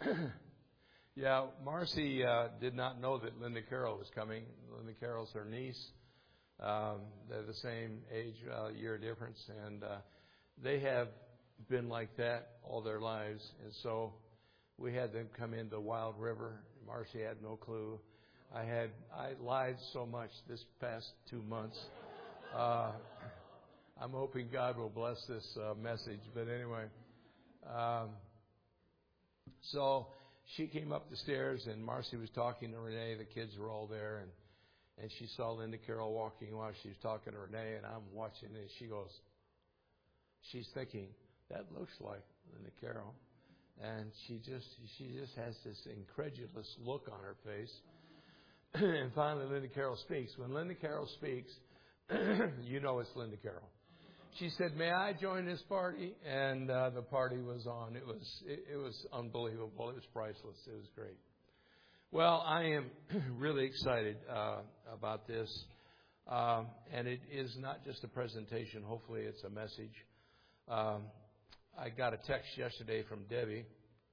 Yeah, Marcy did not know that Linda Carroll was coming. Linda Carroll's her niece. They're the same age, year difference, and they have been like that all their lives. And so we had them come into Wild River. Marcy had no clue. I lied so much this past 2 months. I'm hoping God will bless this message. But anyway, so she came up the stairs, and Marcy was talking to Renee. The kids were all there, and she saw Linda Carroll walking while she was talking to Renee, and I'm watching, and she's thinking, that looks like Linda Carroll. And she just has this incredulous look on her face. And finally, Linda Carroll speaks. When Linda Carroll speaks, you know it's Linda Carroll. She said, "May I join this party?" And the party was on. It was unbelievable. It was priceless. It was great. Well, I am really excited about this. And it is not just a presentation. Hopefully it's a message. I got a text yesterday from Debbie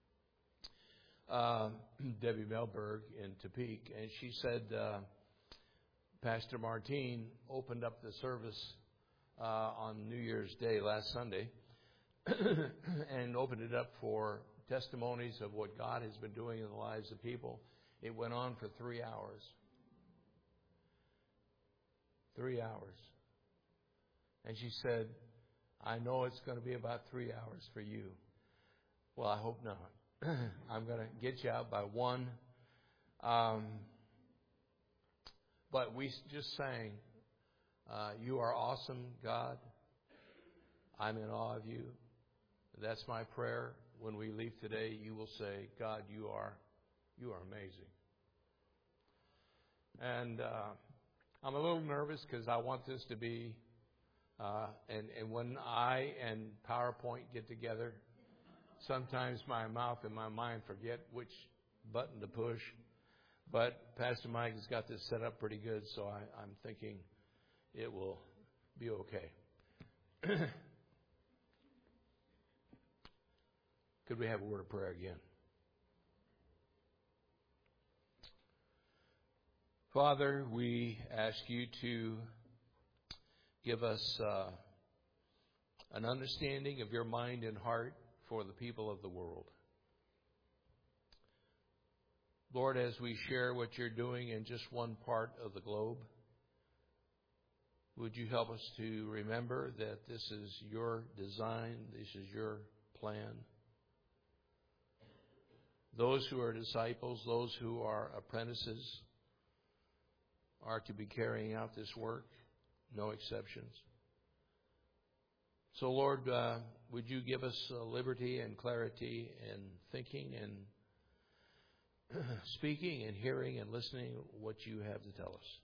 Melberg in Topeka, and she said Pastor Martine opened up the service on New Year's Day last Sunday and opened it up for testimonies of what God has been doing in the lives of people. It went on for 3 hours. 3 hours. And she said, "I know it's going to be about 3 hours for you." Well, I hope not. I'm going to get you out by 1. But we just sang, "You are awesome, God. I'm in awe of you." That's my prayer. When we leave today, you will say, "God, you are amazing." And I'm a little nervous because I want this to be, and when I and PowerPoint get together, sometimes my mouth and my mind forget which button to push. But Pastor Mike has got this set up pretty good, so I'm thinking it will be okay. Could we have a word of prayer again? Father, we ask you to give us an understanding of your mind and heart for the people of the world. Lord, as we share what you're doing in just one part of the globe, would you help us to remember that this is your design, this is your plan. Those who are disciples, those who are apprentices, are to be carrying out this work, no exceptions. So, Lord, would you give us liberty and clarity in thinking and speaking and hearing and listening what you have to tell us.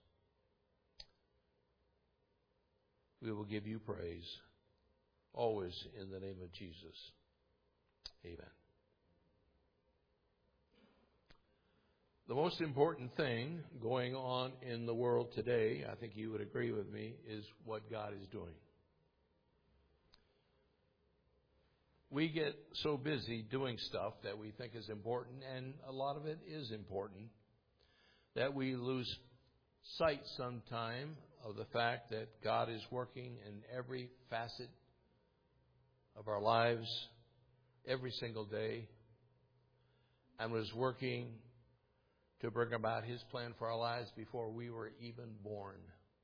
We will give you praise, always in the name of Jesus. Amen. The most important thing going on in the world today, I think you would agree with me, is what God is doing. We get so busy doing stuff that we think is important, and a lot of it is important, that we lose sight sometime of the fact that God is working in every facet of our lives every single day, and was working to bring about his plan for our lives before we were even born.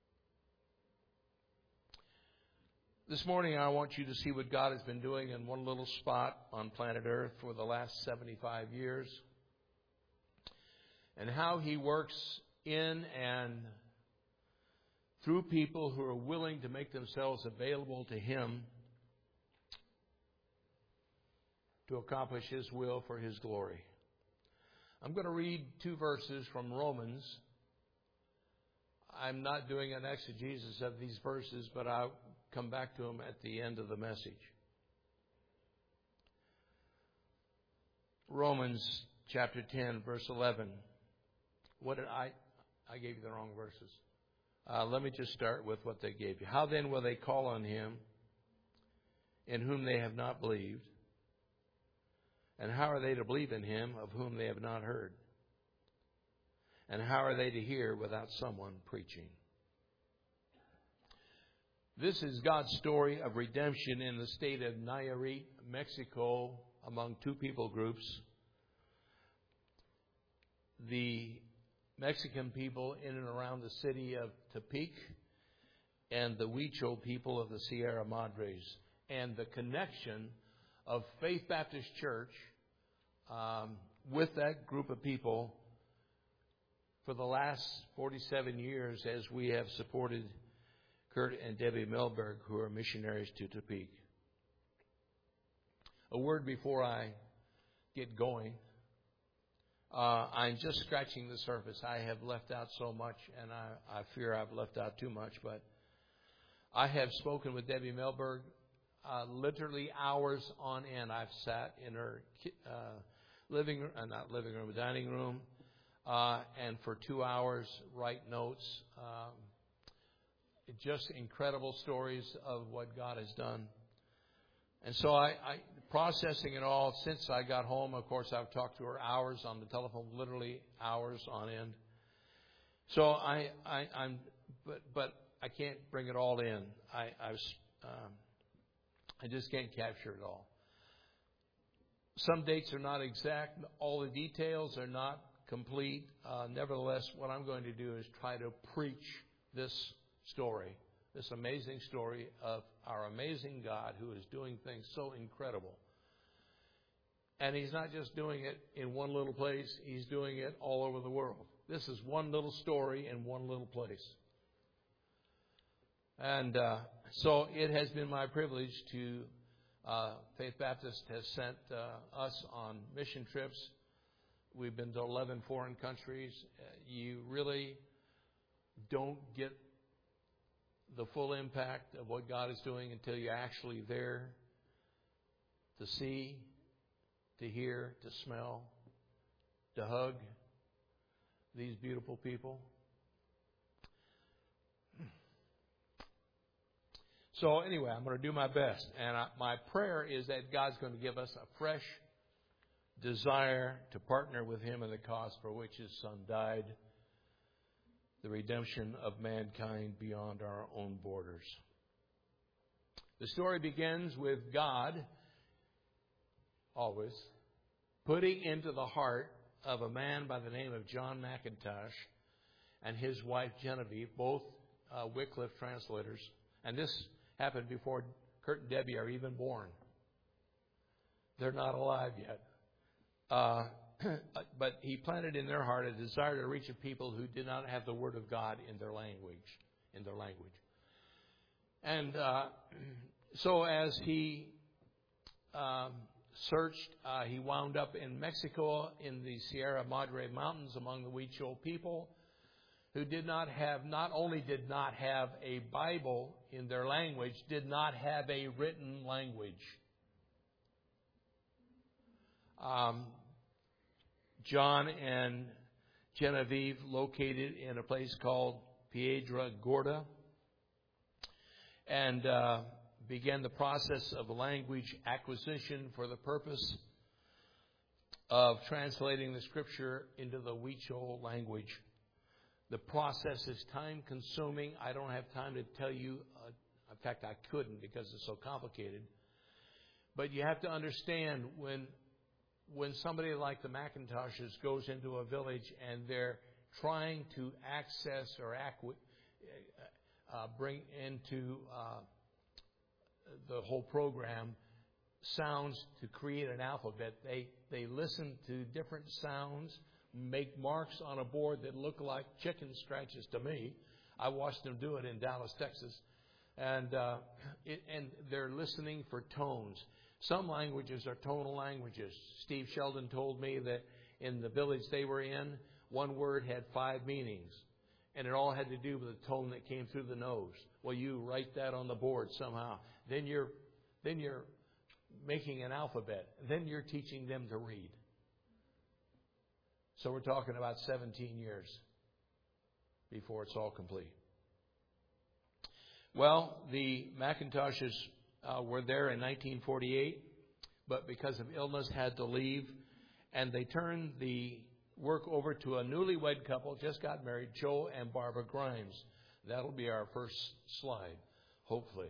This morning, I want you to see what God has been doing in one little spot on planet Earth for the last 75 years, and how he works in and through people who are willing to make themselves available to him to accomplish his will for his glory. I'm going to read 2 verses from Romans. I'm not doing an exegesis of these verses, but I'll come back to them at the end of the message. Romans chapter 10, verse 11. What did I gave you the wrong verses. Let me just start with what they gave you. How then will they call on him in whom they have not believed? And how are they to believe in him of whom they have not heard? And how are they to hear without someone preaching? This is God's story of redemption in the state of Nayarit, Mexico, among two people groups. The Mexican people in and around the city of Tepic and the Huichol people of the Sierra Madres. And the connection of Faith Baptist Church with that group of people for the last 47 years as we have supported Kurt and Debbie Melberg, who are missionaries to Tepic. A word before I get going. I'm just scratching the surface. I have left out so much, and I fear I've left out too much. But I have spoken with Debbie Melberg literally hours on end. I've sat in her dining room, and for 2 hours write notes. Just incredible stories of what God has done. And so I processing it all since I got home. Of course, I've talked to her hours on the telephone, literally hours on end. So but I can't bring it all in. I just can't capture it all. Some dates are not exact. All the details are not complete. Nevertheless, what I'm going to do is try to preach this story, this amazing story of our amazing God who is doing things so incredible. And He's not just doing it in one little place. He's doing it all over the world. This is one little story in one little place. And so it has been my privilege to, Faith Baptist has sent us on mission trips. We've been to 11 foreign countries. You really don't get the full impact of what God is doing until you're actually there to see, to hear, to smell, to hug these beautiful people. So anyway, I'm going to do my best. And my prayer is that God's going to give us a fresh desire to partner with Him in the cause for which His Son died, the redemption of mankind beyond our own borders. The story begins with God, always, putting into the heart of a man by the name of John McIntosh and his wife Genevieve, both Wycliffe translators. And this happened before Kurt and Debbie are even born. They're not alive yet. But he planted in their heart a desire to reach a people who did not have the Word of God in their language. And so as he searched, he wound up in Mexico in the Sierra Madre Mountains among the Huichol people who not only did not have a Bible in their language, did not have a written language. John and Genevieve located in a place called Piedra Gorda and began the process of language acquisition for the purpose of translating the Scripture into the Huichol language. The process is time-consuming. I don't have time to tell you. In fact, I couldn't because it's so complicated. But you have to understand when somebody like the McIntoshes goes into a village and they're trying to access or bring into the whole program sounds to create an alphabet, they listen to different sounds, make marks on a board that look like chicken scratches to me. I watched them do it in Dallas, Texas. And they're listening for tones. Some languages are tonal languages. Steve Sheldon told me that in the village they were in, one word had 5 meanings. And it all had to do with the tone that came through the nose. Well, you write that on the board somehow. Then you're making an alphabet. Then you're teaching them to read. So we're talking about 17 years before it's all complete. Well, the McIntoshes were there in 1948, but because of illness had to leave. And they turned the work over to a newlywed couple, just got married, Joe and Barbara Grimes. That'll be our first slide, hopefully.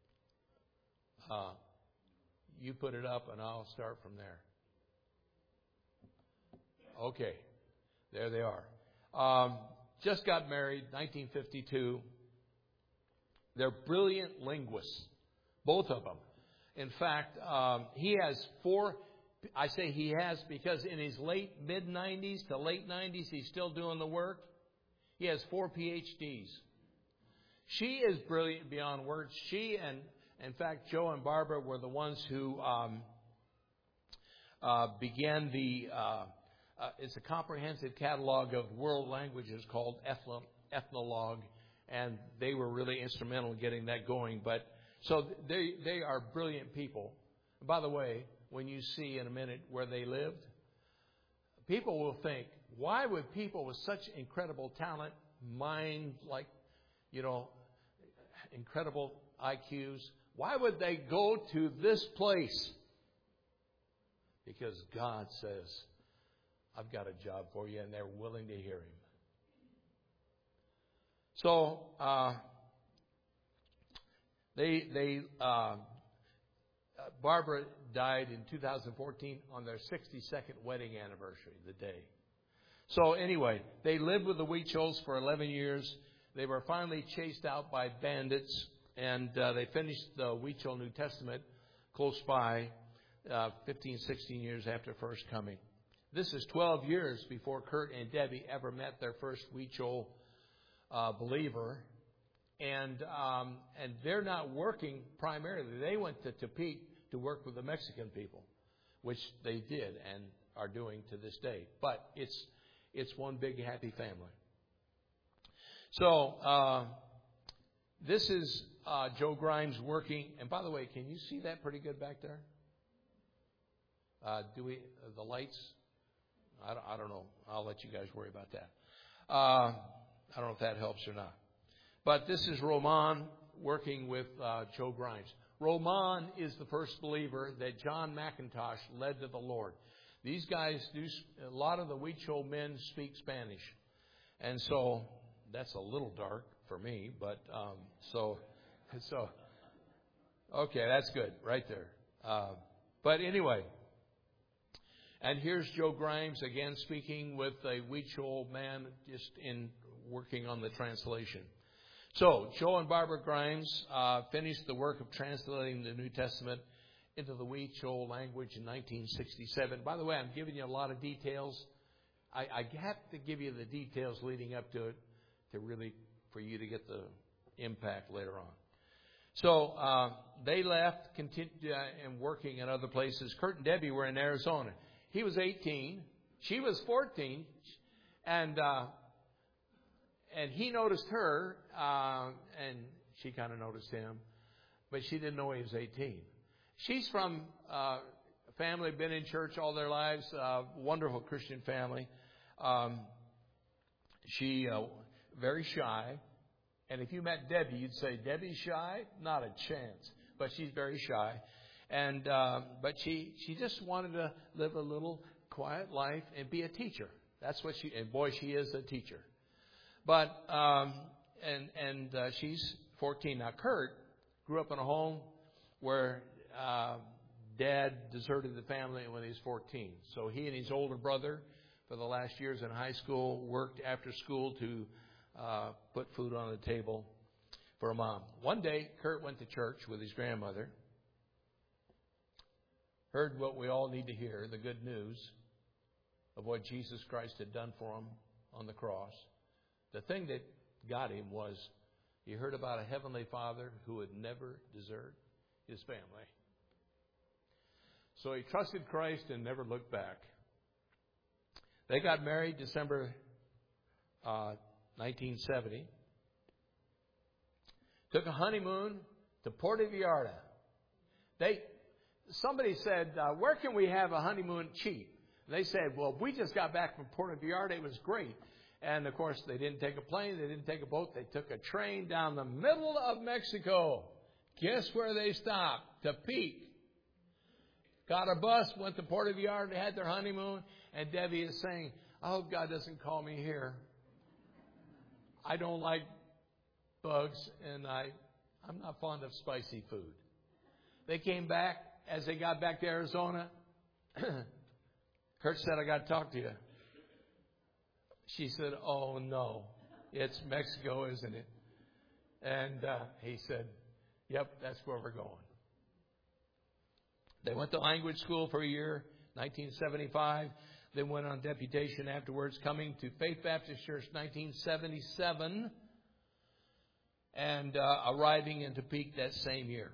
You put it up, and I'll start from there. Okay, there they are. Just got married, 1952. They're brilliant linguists, both of them. In fact, he has 4. I say he has because in his mid-90s to late 90s, he's still doing the work. He has 4 PhDs. She is brilliant beyond words. She and, in fact, Joe and Barbara were the ones who began the. It's a comprehensive catalog of world languages called Ethnologue, and they were really instrumental in getting that going. But so they are brilliant people. By the way, when you see in a minute where they lived, people will think, why would people with such incredible talent, mind, like, incredible IQs, why would they go to this place? Because God says, I've got a job for you, and they're willing to hear him. So, Barbara died in 2014 on their 62nd wedding anniversary, the day. So anyway, they lived with the Huichols for 11 years. They were finally chased out by bandits, and they finished the Huichol New Testament close by 15, 16 years after first coming. This is 12 years before Kurt and Debbie ever met their first Huichol believer. And they're not working primarily. They went to Tepic to work with the Mexican people, which they did and are doing to this day. But it's one big happy family. So this is Joe Grimes working. And by the way, can you see that pretty good back there? The lights? I don't know. I'll let you guys worry about that. I don't know if that helps or not. But this is Roman working with Joe Grimes. Roman is the first believer that John McIntosh led to the Lord. These guys a lot of the Huichol men speak Spanish. And so that's a little dark for me, but okay, that's good right there. But anyway, and here's Joe Grimes again speaking with a Huichol man just in working on the translation. So, Joe and Barbara Grimes finished the work of translating the New Testament into the Huichol language in 1967. By the way, I'm giving you a lot of details. I have to give you the details leading up to it for you to get the impact later on. So, they left, continued and working in other places. Kurt and Debbie were in Arizona. He was 18. She was 14. And he noticed her, and she kind of noticed him, but she didn't know he was 18. She's from a family, been in church all their lives, wonderful Christian family. She very shy, and if you met Debbie, you'd say, Debbie's shy? Not a chance, but she's very shy. And but she just wanted to live a little quiet life and be a teacher. That's what and boy, she is a teacher. But she's 14 now. Kurt grew up in a home where Dad deserted the family when he was 14. So he and his older brother, for the last years in high school, worked after school to put food on the table for a mom. One day, Kurt went to church with his grandmother, heard what we all need to hear, the good news of what Jesus Christ had done for him on the cross. The thing that got him was he heard about a heavenly Father who would never desert his family. So he trusted Christ and never looked back. They got married December 1970. Took a honeymoon to Puerto Vallarta. Somebody said, where can we have a honeymoon cheap? And they said, well, we just got back from Puerto Vallarta. It was great. And, of course, they didn't take a plane. They didn't take a boat. They took a train down the middle of Mexico. Guess where they stopped? Tepic. got a bus, went to Port Yard, they had their honeymoon, and Debbie is saying, I hope God doesn't call me here. I don't like bugs, and I'm not fond of spicy food. They came back. As they got back to Arizona, Kurt said, I got to talk to you. She said, oh, no, it's Mexico, isn't it? And he said, yep, that's where we're going. They went to language school for a year, 1975. They went on deputation afterwards, coming to Faith Baptist Church, 1977, and arriving in Topeka that same year.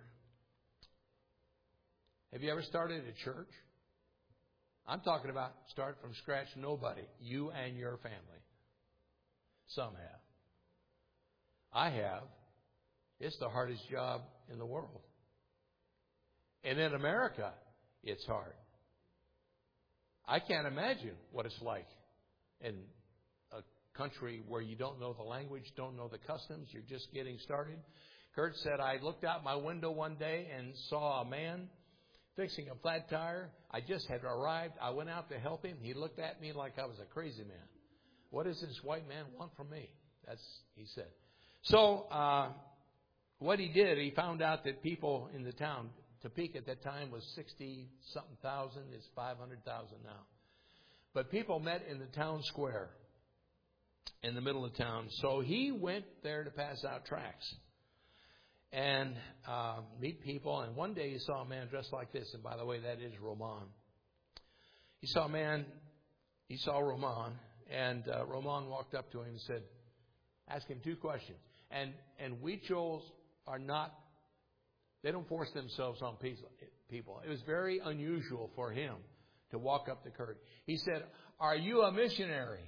Have you ever started a church? I'm talking about start from scratch, nobody. You and your family. Some have. I have. It's the hardest job in the world. And in America, it's hard. I can't imagine what it's like in a country where you don't know the language, don't know the customs, you're just getting started. Kurt said, I looked out my window one day and saw a man fixing a flat tire. I just had arrived. I went out to help him. He looked at me like I was a crazy man. What does this white man want from me? He said. So what he did, he found out that people in the town, Topeka at that time was 60-something thousand. It's 500,000 now. But people met in the town square in the middle of town. So he went there to pass out tracts and meet people. And one day he saw a man dressed like this. And by the way, that is Roman. He saw Roman. And Roman walked up to him and said, ask him two questions. And Huichols are not, they don't force themselves on people. It was very unusual for him to walk up to Kurt. He said, are you a missionary?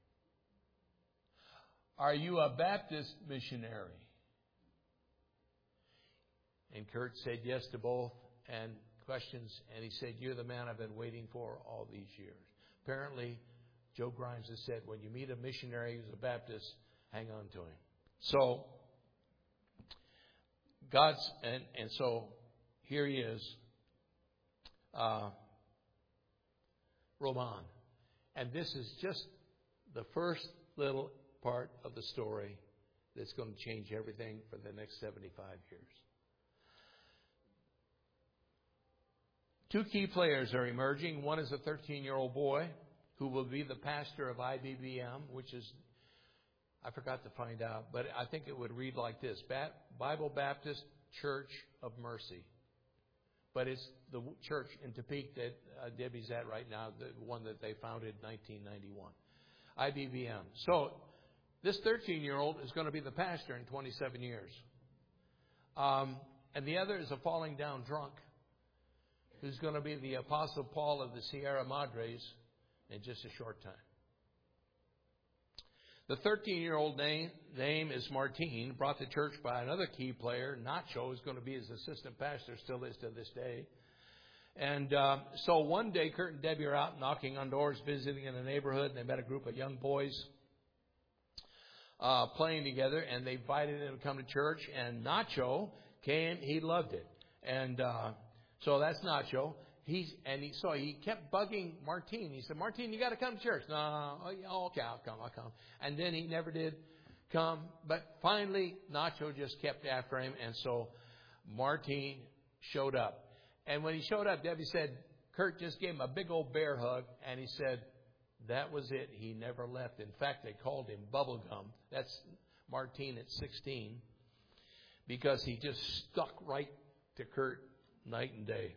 Are you a Baptist missionary? And Kurt said yes to both and questions. And he said, you're the man I've been waiting for all these years. Apparently, Joe Grimes has said, when you meet a missionary who's a Baptist, hang on to him. So, so here he is, Roman. And this is just the first little part of the story that's going to change everything for the next 75 years. Two key players are emerging. One is a 13-year-old boy who will be the pastor of IBBM, which is, I forgot to find out, but I think it would read like this, Bible Baptist Church of Mercy. But it's the church in Topeka that Debbie's at right now, the one that they founded in 1991. IBBM. So this 13-year-old is going to be the pastor in 27 years. And the other is a falling down drunk who's going to be the Apostle Paul of the Sierra Madres in just a short time. The 13-year-old name is Martin, brought to church by another key player. Nacho is going to be his assistant pastor, still is to this day. And so one day, Kurt and Debbie are out knocking on doors, visiting in the neighborhood, and they met a group of young boys playing together, and they invited him to come to church. And Nacho came; he loved it, and so that's Nacho. So he kept bugging Martin. He said, Martin, you got to come to church. No, okay, I'll come. And then he never did come. But finally, Nacho just kept after him. And so Martin showed up. And when he showed up, Debbie said, Kurt just gave him a big old bear hug. And he said, that was it. He never left. In fact, they called him Bubblegum. That's Martin at 16. Because he just stuck right to Kurt night and day.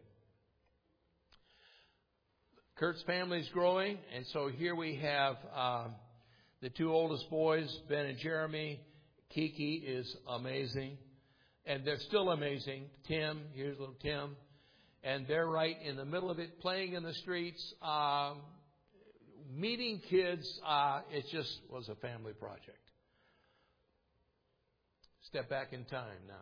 Kurt's family's growing, and so here we have the two oldest boys, Ben and Jeremy. Kiki is amazing, and they're still amazing. Tim, here's little Tim, and they're right in the middle of it, playing in the streets, meeting kids. It just was a family project. Step back in time now.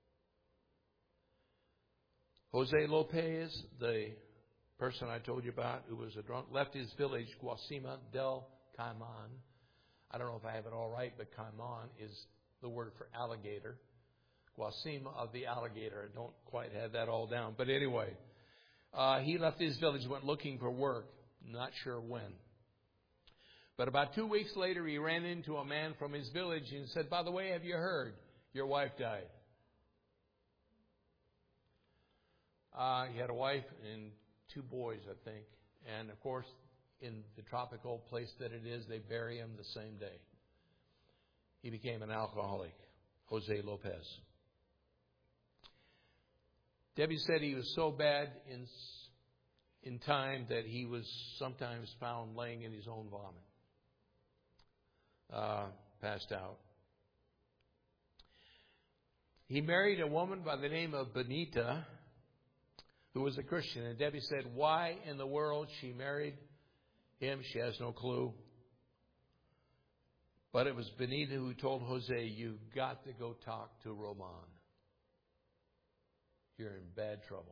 Jose Lopez, the person I told you about who was a drunk, left his village, Guasima del Caiman. I don't know if I have it all right, but Caiman is the word for alligator. Guasima of the alligator. I don't quite have that all down. But anyway, He left his village, went looking for work, not sure when. But about 2 weeks later, he ran into a man from his village and said, "By the way, have you heard? Your wife died." He had a wife and 2 boys, I think. And, of course, in the tropical place that it is, they bury him the same day. He became an alcoholic, Jose Lopez. Debbie said he was so bad in time that he was sometimes found laying in his own vomit, passed out. He married a woman by the name of Benita, who was a Christian. And Debbie said, why in the world she married him, she has no clue. But it was Benita who told Jose, "You've got to go talk to Roman. You're in bad trouble."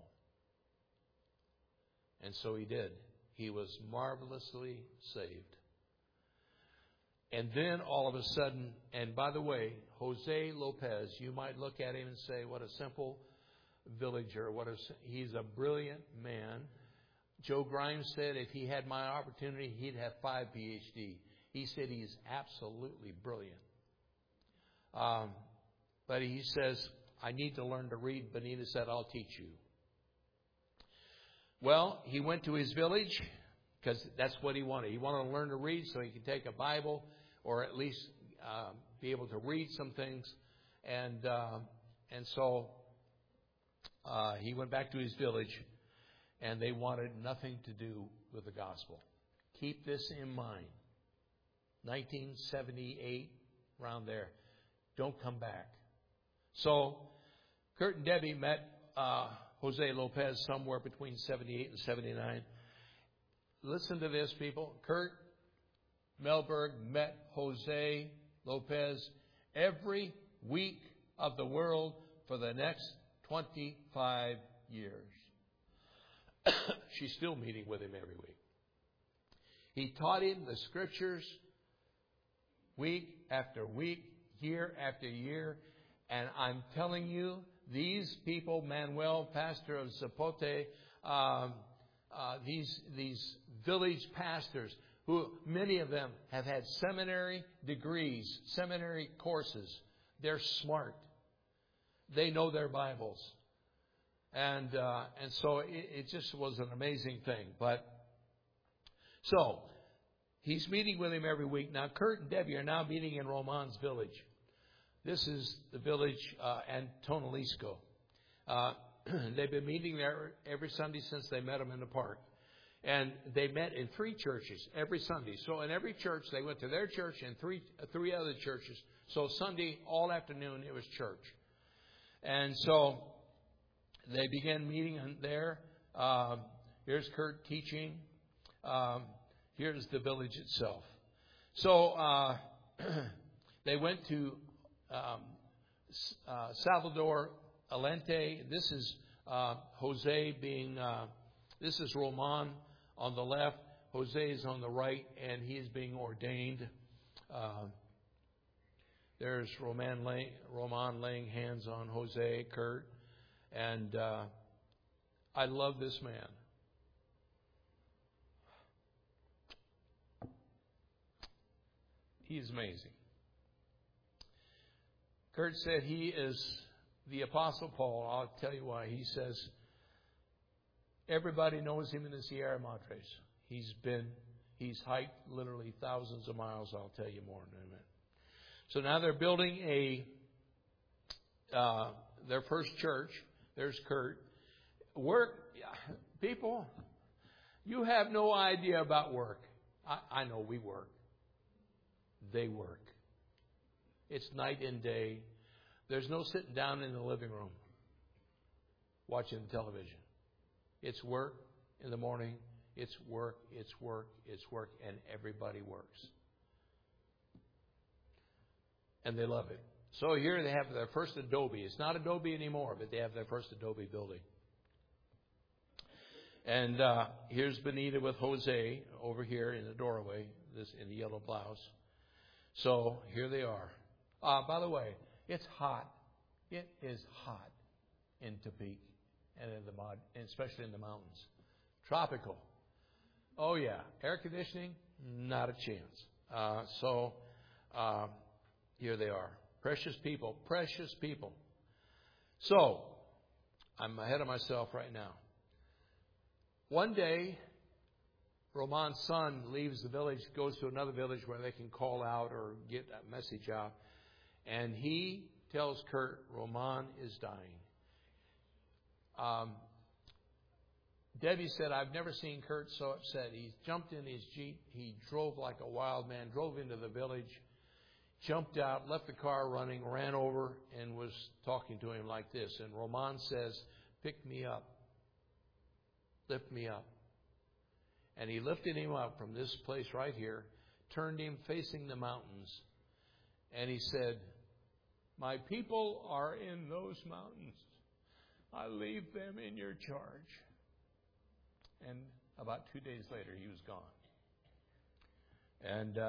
And so he did. He was marvelously saved. And then all of a sudden, and by the way, Jose Lopez, you might look at him and say, what a simple villager. He's a brilliant man. Joe Grimes said if he had my opportunity, he'd have 5 PhD. He said he's absolutely brilliant. But he says, I need to learn to read. Benita said, I'll teach you. Well, he went to his village because that's what he wanted. He wanted to learn to read so he could take a Bible or at least be able to read some things. And so he went back to his village, and they wanted nothing to do with the gospel. Keep this in mind. 1978, around there. Don't come back. So Kurt and Debbie met Jose Lopez somewhere between 78 and 79. Listen to this, people. Kurt Melberg met Jose Lopez every week of the world for the next 25 years. She's still meeting with him every week. He taught him the scriptures week after week, year after year. And I'm telling you, these people, Manuel, pastor of Zapote, these village pastors, who many of them have had seminary degrees, seminary courses. They're smart. They know their Bibles. And so it just was an amazing thing. So he's meeting with him every week. Now, Kurt and Debbie are now meeting in Roman's village. This is the village Antonalisco. They've been meeting there every Sunday since they met him in the park. And they met in 3 churches every Sunday. So in every church, they went to their church and three other churches. So Sunday, all afternoon, it was church. And so they began meeting there. Here's Kurt teaching. Here's the village itself. So they went to Salvador Allende. This is Jose being, this is Roman on the left. Jose is on the right, and he is being ordained. There's Roman laying hands on Jose, Kurt. And I love this man. He's amazing. Kurt said he is the Apostle Paul. I'll tell you why. He says everybody knows him in the Sierra Madres. He's hiked literally thousands of miles. I'll tell you more in a minute. So now they're building their first church. There's Kurt. Work, people, you have no idea about work. I know we work. They work. It's night and day. There's no sitting down in the living room watching television. It's work in the morning. It's work, it's work, it's work, and everybody works. And they love it. So here they have their first Adobe. It's not Adobe anymore, but they have their first Adobe building. And here's Benita with Jose over here in the doorway, this in the yellow blouse. So here they are. By the way, it's hot. It is hot in Tepic. and in the mud, and especially in the mountains. Tropical. Oh, yeah. Air conditioning? Not a chance. Here they are. Precious people. Precious people. So, I'm ahead of myself right now. One day, Roman's son leaves the village, goes to another village where they can call out or get a message out. And he tells Kurt, Roman is dying. Debbie said, I've never seen Kurt so upset. He jumped in his Jeep. He drove like a wild man, drove into the village, jumped out, left the car running, ran over, and was talking to him like this. And Roman says, pick me up. Lift me up. And he lifted him up from this place right here, turned him facing the mountains, and he said, my people are in those mountains. I leave them in your charge. And about 2 days later, he was gone. And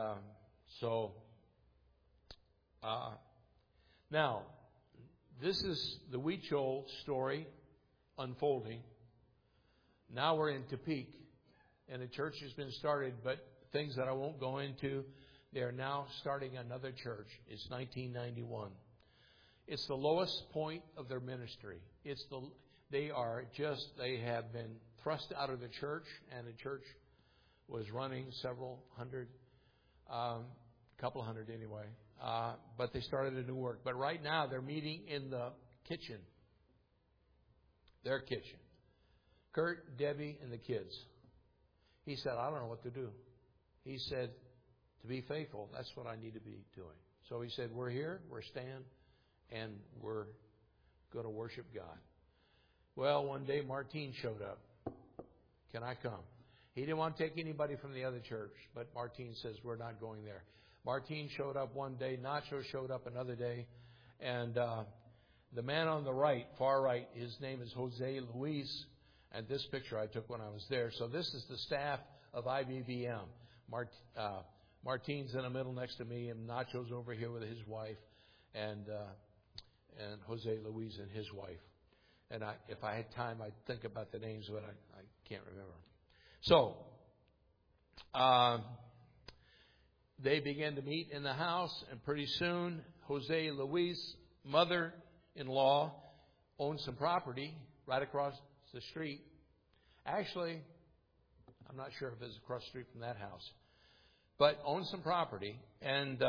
now, this is the Huichol story unfolding. Now we're in Tepic, and the church has been started, but things that I won't go into, they are now starting another church. It's 1991. It's the lowest point of their ministry. They have been thrust out of the church, and the church was running several hundred, couple hundred anyway. But they started a new work. But right now they're meeting in the kitchen, their kitchen. Kurt, Debbie, and the kids. He said, I don't know what to do. He said, to be faithful, that's what I need to be doing. So he said, we're here, we're staying, and we're going to worship God. Well, one day Martine showed up. Can I come? He didn't want to take anybody from the other church, but Martine says, we're not going there. Martine showed up one day. Nacho showed up another day. And the man on the right, far right, his name is Jose Luis. And this picture I took when I was there. So this is the staff of IBBM. Martine's in the middle next to me, and Nacho's over here with his wife, and Jose Luis and his wife. And if I had time, I'd think about the names, but I can't remember. So, they began to meet in the house, and pretty soon, Jose Luis' mother-in-law owned some property right across the street. Actually, I'm not sure if it's across the street from that house, but owned some property. And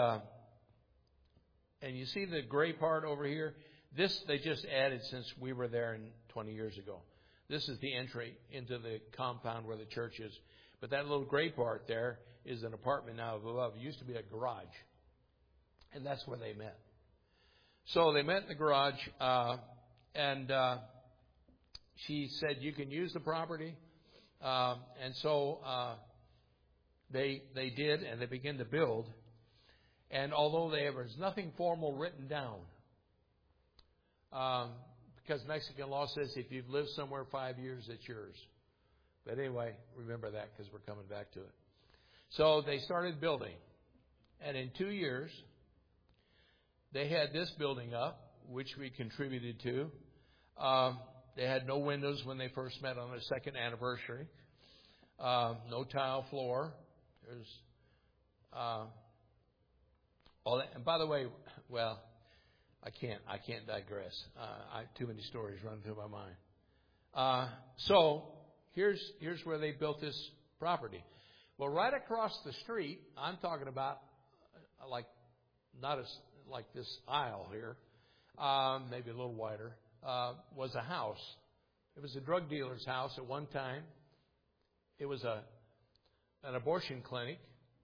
you see the gray part over here? This they just added since we were there 20 years ago. This is the entry into the compound where the church is. But that little gray part there is an apartment now above. It used to be a garage. And that's where they met. So they met in the garage, and she said, you can use the property. And so they did, and they began to build. And although there was nothing formal written down, because Mexican law says if you've lived somewhere 5 years, it's yours. But anyway, remember that because we're coming back to it. So they started building. And in 2 years, they had this building up, which we contributed to. They had no windows when they first met on their second anniversary. No tile floor. There's all that. And by the way, well, I can't digress. Too many stories run through my mind. So here's where they built this property. Well, right across the street, I'm talking about like this aisle here, maybe a little wider, was a house. It was a drug dealer's house at one time. It was an abortion clinic,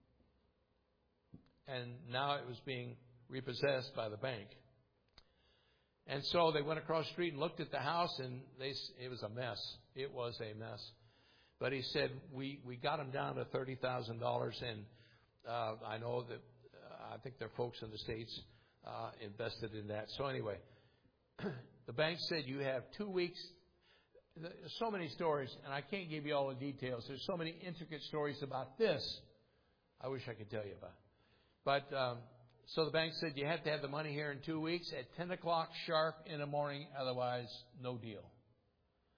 and now it was being repossessed by the bank. And so they went across the street and looked at the house, and it was a mess. It was a mess. But he said, we got them down to $30,000, and I know that I think their folks in the States invested in that. So anyway, the bank said you have 2 weeks. There's so many stories, and I can't give you all the details. There's so many intricate stories about this. I wish I could tell you about it. But so the bank said you have to have the money here in 2 weeks at 10 o'clock sharp in the morning, otherwise no deal.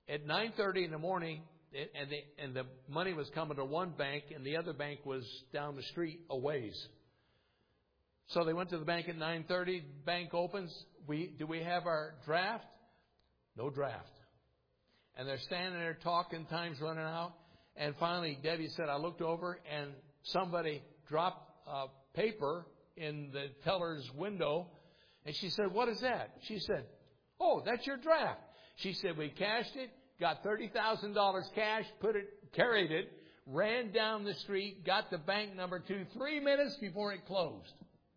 At 9:30 in the morning, and the money was coming to one bank, and the other bank was down the street a ways. So they went to the bank at 9:30. Bank opens. Do we have our draft? No draft. And they're standing there talking. Time's running out. And finally, Debbie said, I looked over, and somebody dropped paper in the teller's window. And she said, what is that? She said, oh, that's your draft. She said, we cashed it, got $30,000 cash, carried it, ran down the street, got the bank number to 3 minutes before it closed.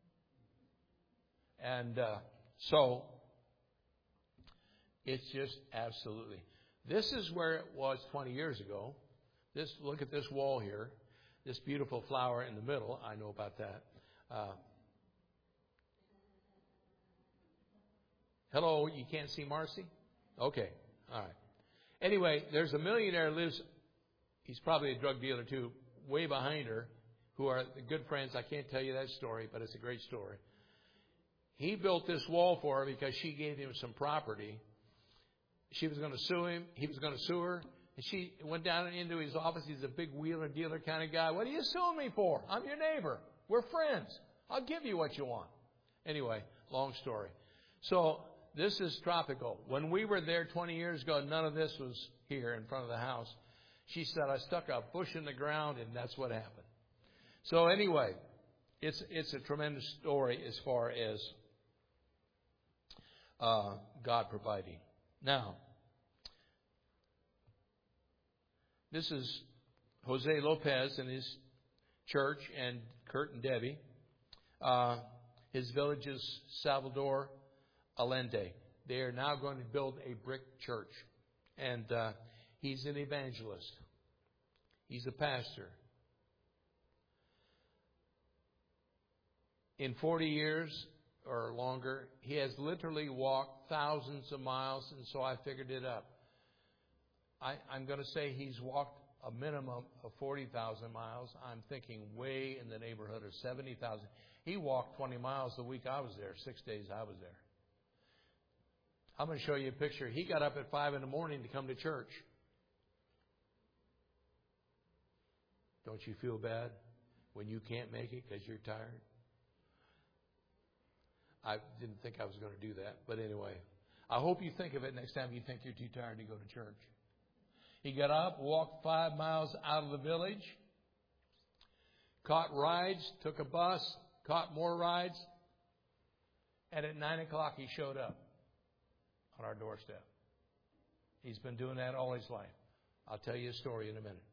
And so it's just absolutely. This is where it was 20 years ago. Look at this wall here. This beautiful flower in the middle. I know about that. Hello, you can't see Marcy? Okay, all right. Anyway, there's a millionaire lives, he's probably a drug dealer too, way behind her, who are good friends. I can't tell you that story, but it's a great story. He built this wall for her because she gave him some property. She was going to sue him. He was going to sue her. And she went down into his office. He's a big wheeler dealer kind of guy. What are you suing me for? I'm your neighbor. We're friends. I'll give you what you want. Anyway, long story. So this is tropical. When we were there 20 years ago, none of this was here in front of the house. She said, I stuck a bush in the ground, and that's what happened. So anyway, it's a tremendous story as far as God providing. Now, this is Jose Lopez and his church, and Kurt and Debbie. His village is Salvador Allende. They are now going to build a brick church. And he's an evangelist. He's a pastor. In 40 years or longer, he has literally walked thousands of miles, and so I figured it up. I'm going to say he's walked a minimum of 40,000 miles. I'm thinking way in the neighborhood of 70,000. He walked 20 miles the week I was there, 6 days I was there. I'm going to show you a picture. He got up at 5 in the morning to come to church. Don't you feel bad when you can't make it because you're tired? I didn't think I was going to do that. But anyway, I hope you think of it next time you think you're too tired to go to church. He got up, walked 5 miles out of the village, caught rides, took a bus, caught more rides, and at 9 o'clock he showed up on our doorstep. He's been doing that all his life. I'll tell you a story in a minute.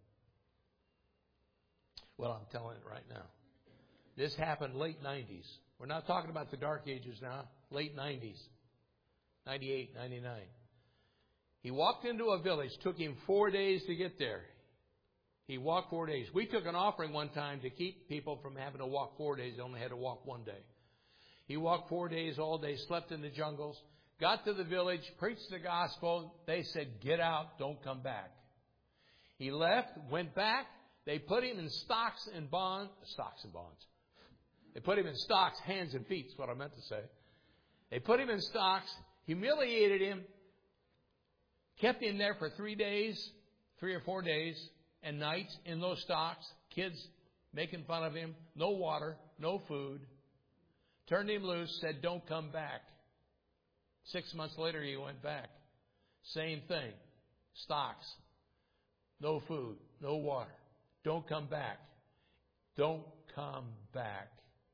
Well, I'm telling it right now. This happened late 90s. We're not talking about the dark ages now. Late 90s. 98, 99. He walked into a village. Took him 4 days to get there. He walked 4 days. We took an offering one time to keep people from having to walk 4 days. They only had to walk 1 day. He walked 4 days all day, slept in the jungles, got to the village, preached the gospel. They said, get out, don't come back. He left, went back. They put him in stocks and bonds. They put him in stocks, hands and feet is what I meant to say. They put him in stocks, humiliated him, kept him there for 3 days, 3 or 4 days and nights in those stocks. Kids making fun of him. No water, no food. Turned him loose, said, don't come back. 6 months later, he went back. Same thing. Stocks. No food, no water. Don't come back. Don't come back.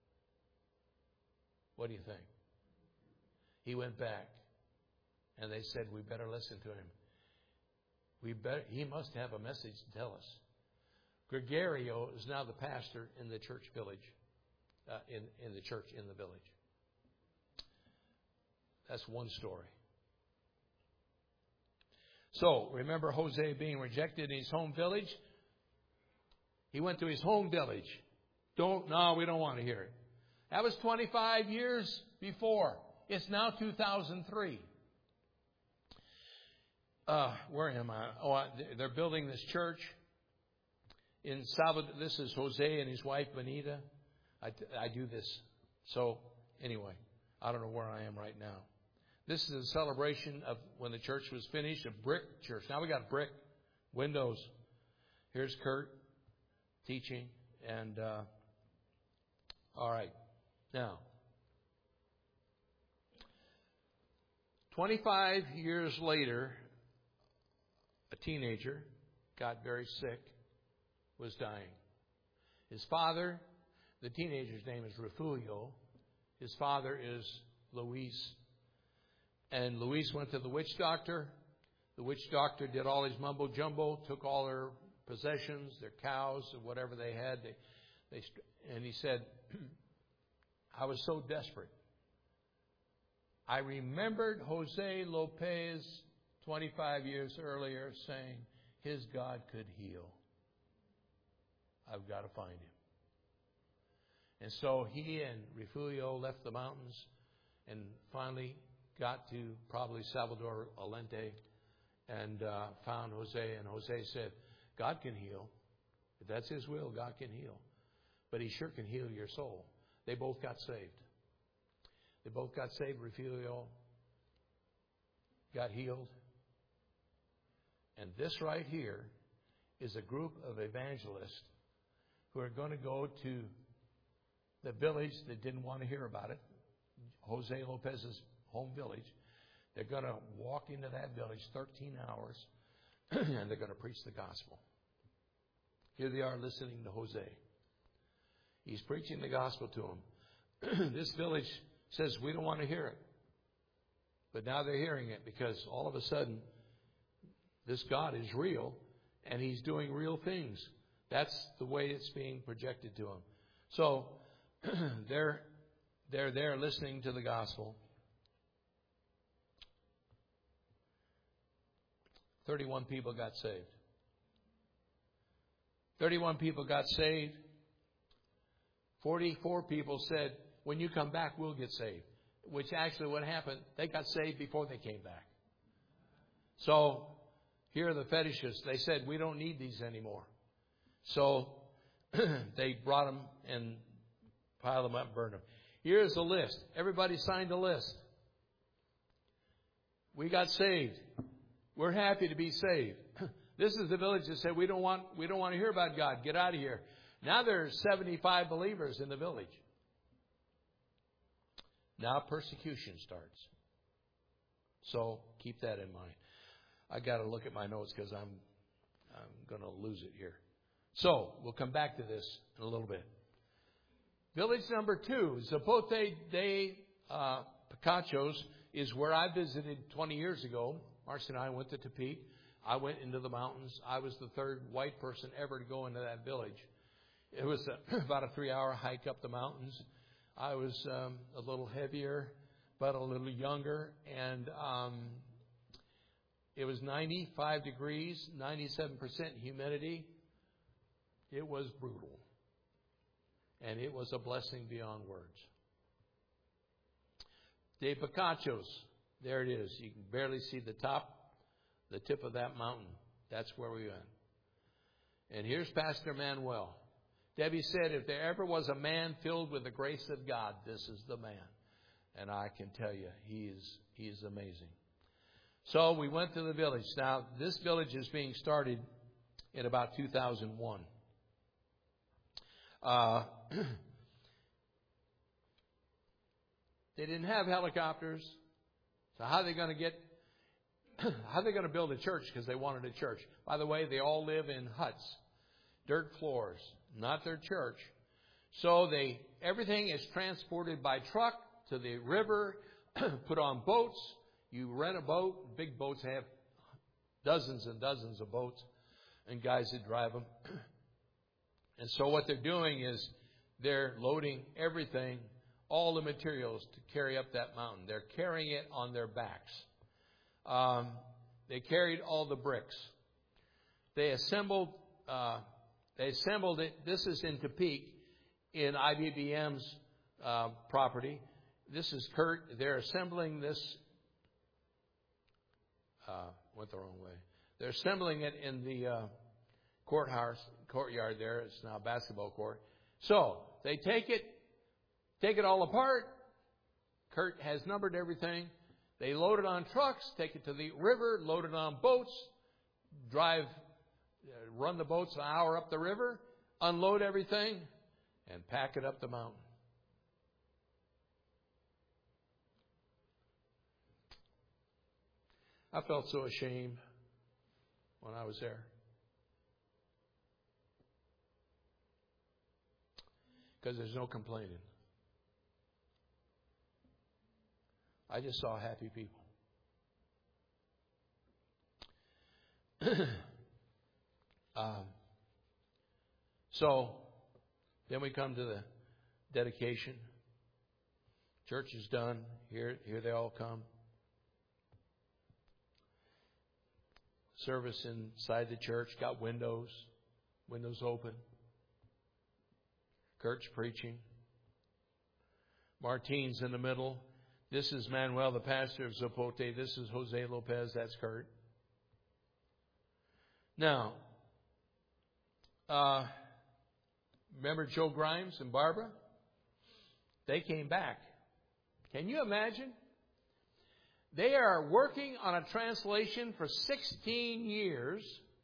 What do you think? He went back. And they said, we better listen to him. He must have a message to tell us. Gregorio is now the pastor in the church village, in the church in the village. That's one story. So, remember Jose being rejected in his home village? He went to his home village. We don't want to hear it. That was 25 years before. It's now 2003. Where am I? They're building this church in Salvador. This is Jose and his wife, Benita. I do this. So, anyway, I don't know where I am right now. This is a celebration of when the church was finished, a brick church. Now we got brick windows. Here's Kurt teaching. And, all right. Now, 25 years later, a teenager got very sick, was dying. His father, the teenager's name is Refugio. His father is Luis. And Luis went to the witch doctor. The witch doctor did all his mumbo jumbo, took all their possessions, their cows, or whatever they had. And he said, I was so desperate. I remembered Jose Lopez 25 years earlier saying his God could heal. I've got to find him. And so he and Refugio left the mountains and finally got to probably Salvador Allende and found Jose. And Jose said, God can heal. If that's his will, God can heal. But he sure can heal your soul. They both got saved. They both got saved. Refugio got healed. And this right here is a group of evangelists who are going to go to the village that didn't want to hear about it, Jose Lopez's home village. They're going to walk into that village 13 hours, and they're going to preach the gospel. Here they are listening to Jose. He's preaching the gospel to them. This village says, we don't want to hear it. But now they're hearing it because all of a sudden, this God is real, and he's doing real things. That's the way it's being projected to them. So they're there listening to the gospel. 31 people got saved. 31 people got saved. 44 people said, when you come back, we'll get saved. Which actually what happened, they got saved before they came back. So here are the fetishists. They said, we don't need these anymore. So they brought them and piled them up and burned them. Here's the list. Everybody signed a list. We got saved. We're happy to be saved. This is the village that said, we don't want to hear about God. Get out of here. Now there's 75 believers in the village. Now persecution starts. So keep that in mind. I got to look at my notes because I'm going to lose it here. So we'll come back to this in a little bit. Village number 2, Zapote de Picachos, is where I visited 20 years ago. Marcy and I went to Tepic. I went into the mountains. I was the third white person ever to go into that village. It was about a 3-hour hike up the mountains. I was a little heavier, but a little younger. And it was 95 degrees, 97% humidity. It was brutal. And it was a blessing beyond words. De Picachos, there it is. You can barely see the tip of that mountain. That's where we went. And here's Pastor Manuel. Debbie said, if there ever was a man filled with the grace of God, this is the man. And I can tell you, he is amazing. So we went to the village. Now, this village is being started in about 2001. They didn't have helicopters. So how are they going to build a church? Because they wanted a church. By the way, they all live in huts, dirt floors, not their church. So everything is transported by truck to the river, put on boats. You rent a boat. Big boats have dozens and dozens of boats and guys that drive them. And so what they're doing is they're loading everything, all the materials to carry up that mountain. They're carrying it on their backs. They carried all the bricks. They assembled it. This is in Tepic, in IBBM's property. This is Kurt. They're assembling this. Went the wrong way. They're assembling it in the courtyard there. It's now a basketball court. So they take it all apart. Kurt has numbered everything. They load it on trucks, take it to the river, load it on boats, run the boats an hour up the river, unload everything, and pack it up the mountain. I felt so ashamed when I was there. Because there's no complaining. I just saw happy people. So, then we come to the dedication. Church is done. Here they all come. Service inside the church. Got windows open. Kurt's preaching. Martine's in the middle. This is Manuel, the pastor of Zapote. This is Jose Lopez. That's Kurt. Now, remember Joe Grimes and Barbara? They came back. Can you imagine? They are working on a translation for 16 years.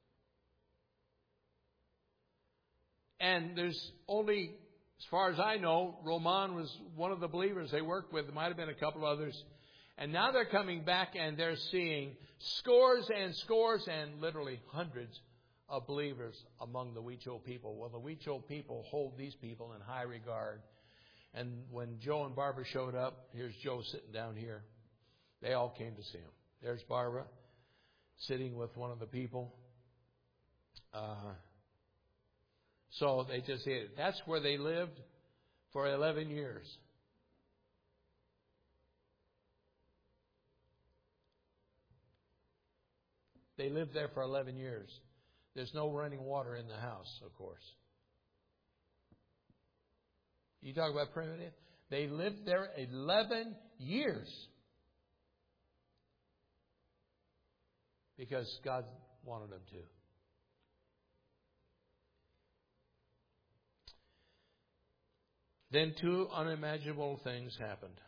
And there's only, as far as I know, Roman was one of the believers they worked with. There might have been a couple of others. And now they're coming back and they're seeing scores and scores and literally hundreds of believers among the Huichol people. Well, the Huichol people hold these people in high regard. And when Joe and Barbara showed up, here's Joe sitting down here. They all came to see him. There's Barbara sitting with one of the people. So they just said that's where they lived for 11 years. They lived there for 11 years. There's no running water in the house, of course. You talk about primitive? They lived there 11 years. Because God wanted them to. Then two unimaginable things happened.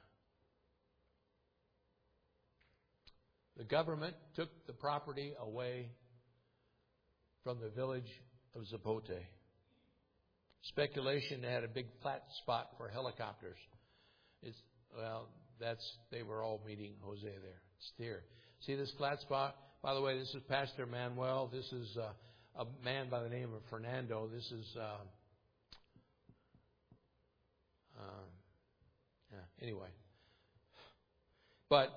The government took the property away from the village of Zapote. Speculation they had a big flat spot for helicopters. They were all meeting Jose there. It's there. See this flat spot? By the way, this is Pastor Manuel. This is a man by the name of Fernando. This is anyway. But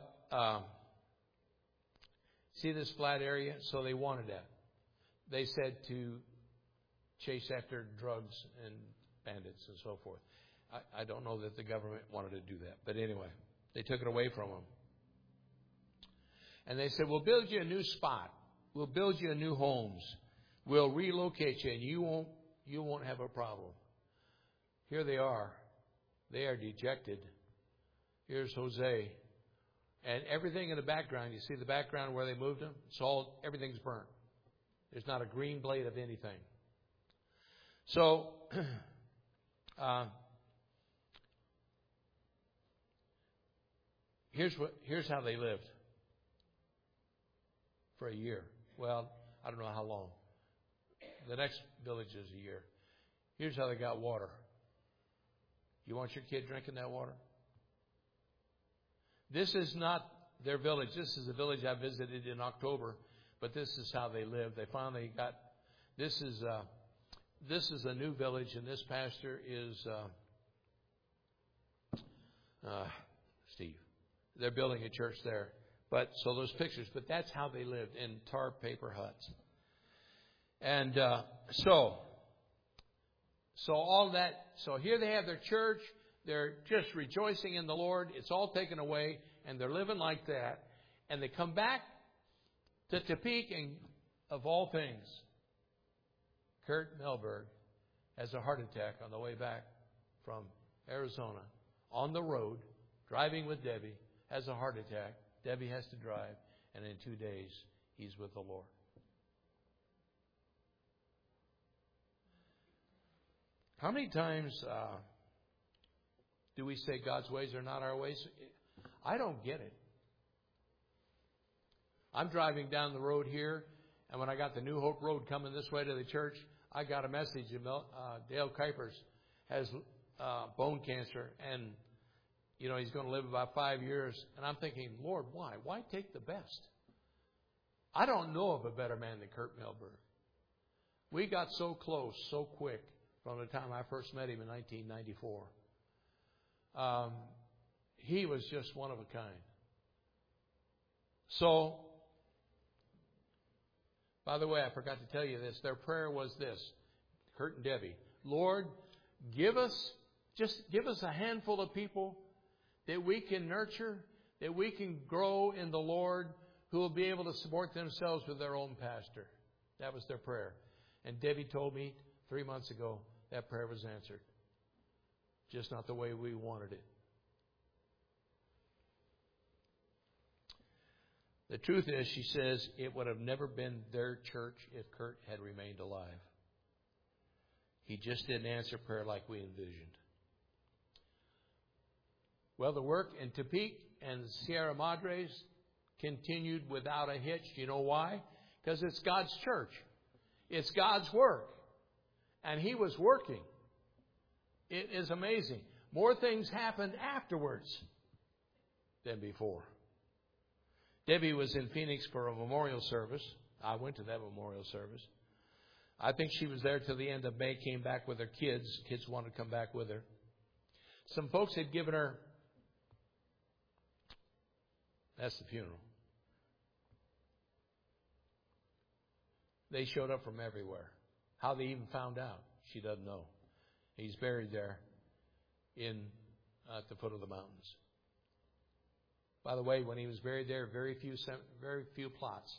see this flat area? So they wanted that. They said to chase after drugs and bandits and so forth. I don't know that the government wanted to do that. But anyway, they took it away from them. And they said, we'll build you a new spot. We'll build you a new homes. We'll relocate you and you won't have a problem. Here they are. They are dejected. Here's Jose. And everything in the background, you see the background where they moved him? Everything's burnt. There's not a green blade of anything. So, here's how they lived for a year. Well, I don't know how long. The next village is a year. Here's how they got water. You want your kid drinking that water? This is not their village. This is a village I visited in October, but this is how they live. They finally got. This is a new village, and this pastor is Steve. They're building a church there. So those pictures, but that's how they lived, in tar paper huts. And so all that. So here they have their church. They're just rejoicing in the Lord. It's all taken away, and they're living like that. And they come back to Tepic, and of all things, Kurt Melberg has a heart attack on the way back from Arizona. On the road, driving with Debbie, has a heart attack. Debbie has to drive, and in 2 days, he's with the Lord. How many times do we say God's ways are not our ways? I don't get it. I'm driving down the road here, and when I got the New Hope Road coming this way to the church, I got a message. Dale Kuipers has bone cancer, and he's going to live about 5 years. And I'm thinking, Lord, why? Why take the best? I don't know of a better man than Kurt Milberg. We got so close so quick from the time I first met him in 1994. He was just one of a kind. So, by the way, I forgot to tell you this. Their prayer was this, Kurt and Debbie. Lord, give us a handful of people that we can nurture, that we can grow in the Lord, who will be able to support themselves with their own pastor. That was their prayer. And Debbie told me 3 months ago that prayer was answered. Just not the way we wanted it. The truth is, she says, it would have never been their church if Kurt had remained alive. He just didn't answer prayer like we envisioned. Well, the work in Tepic and Sierra Madres continued without a hitch. You know why? Because it's God's church. It's God's work. And He was working. It is amazing. More things happened afterwards than before. Debbie was in Phoenix for a memorial service. I went to that memorial service. I think she was there till the end of May, came back with her kids. Kids wanted to come back with her. Some folks had given her, that's the funeral. They showed up from everywhere. How they even found out, she doesn't know. He's buried there at the foot of the mountains. By the way, when he was buried there, very few plots.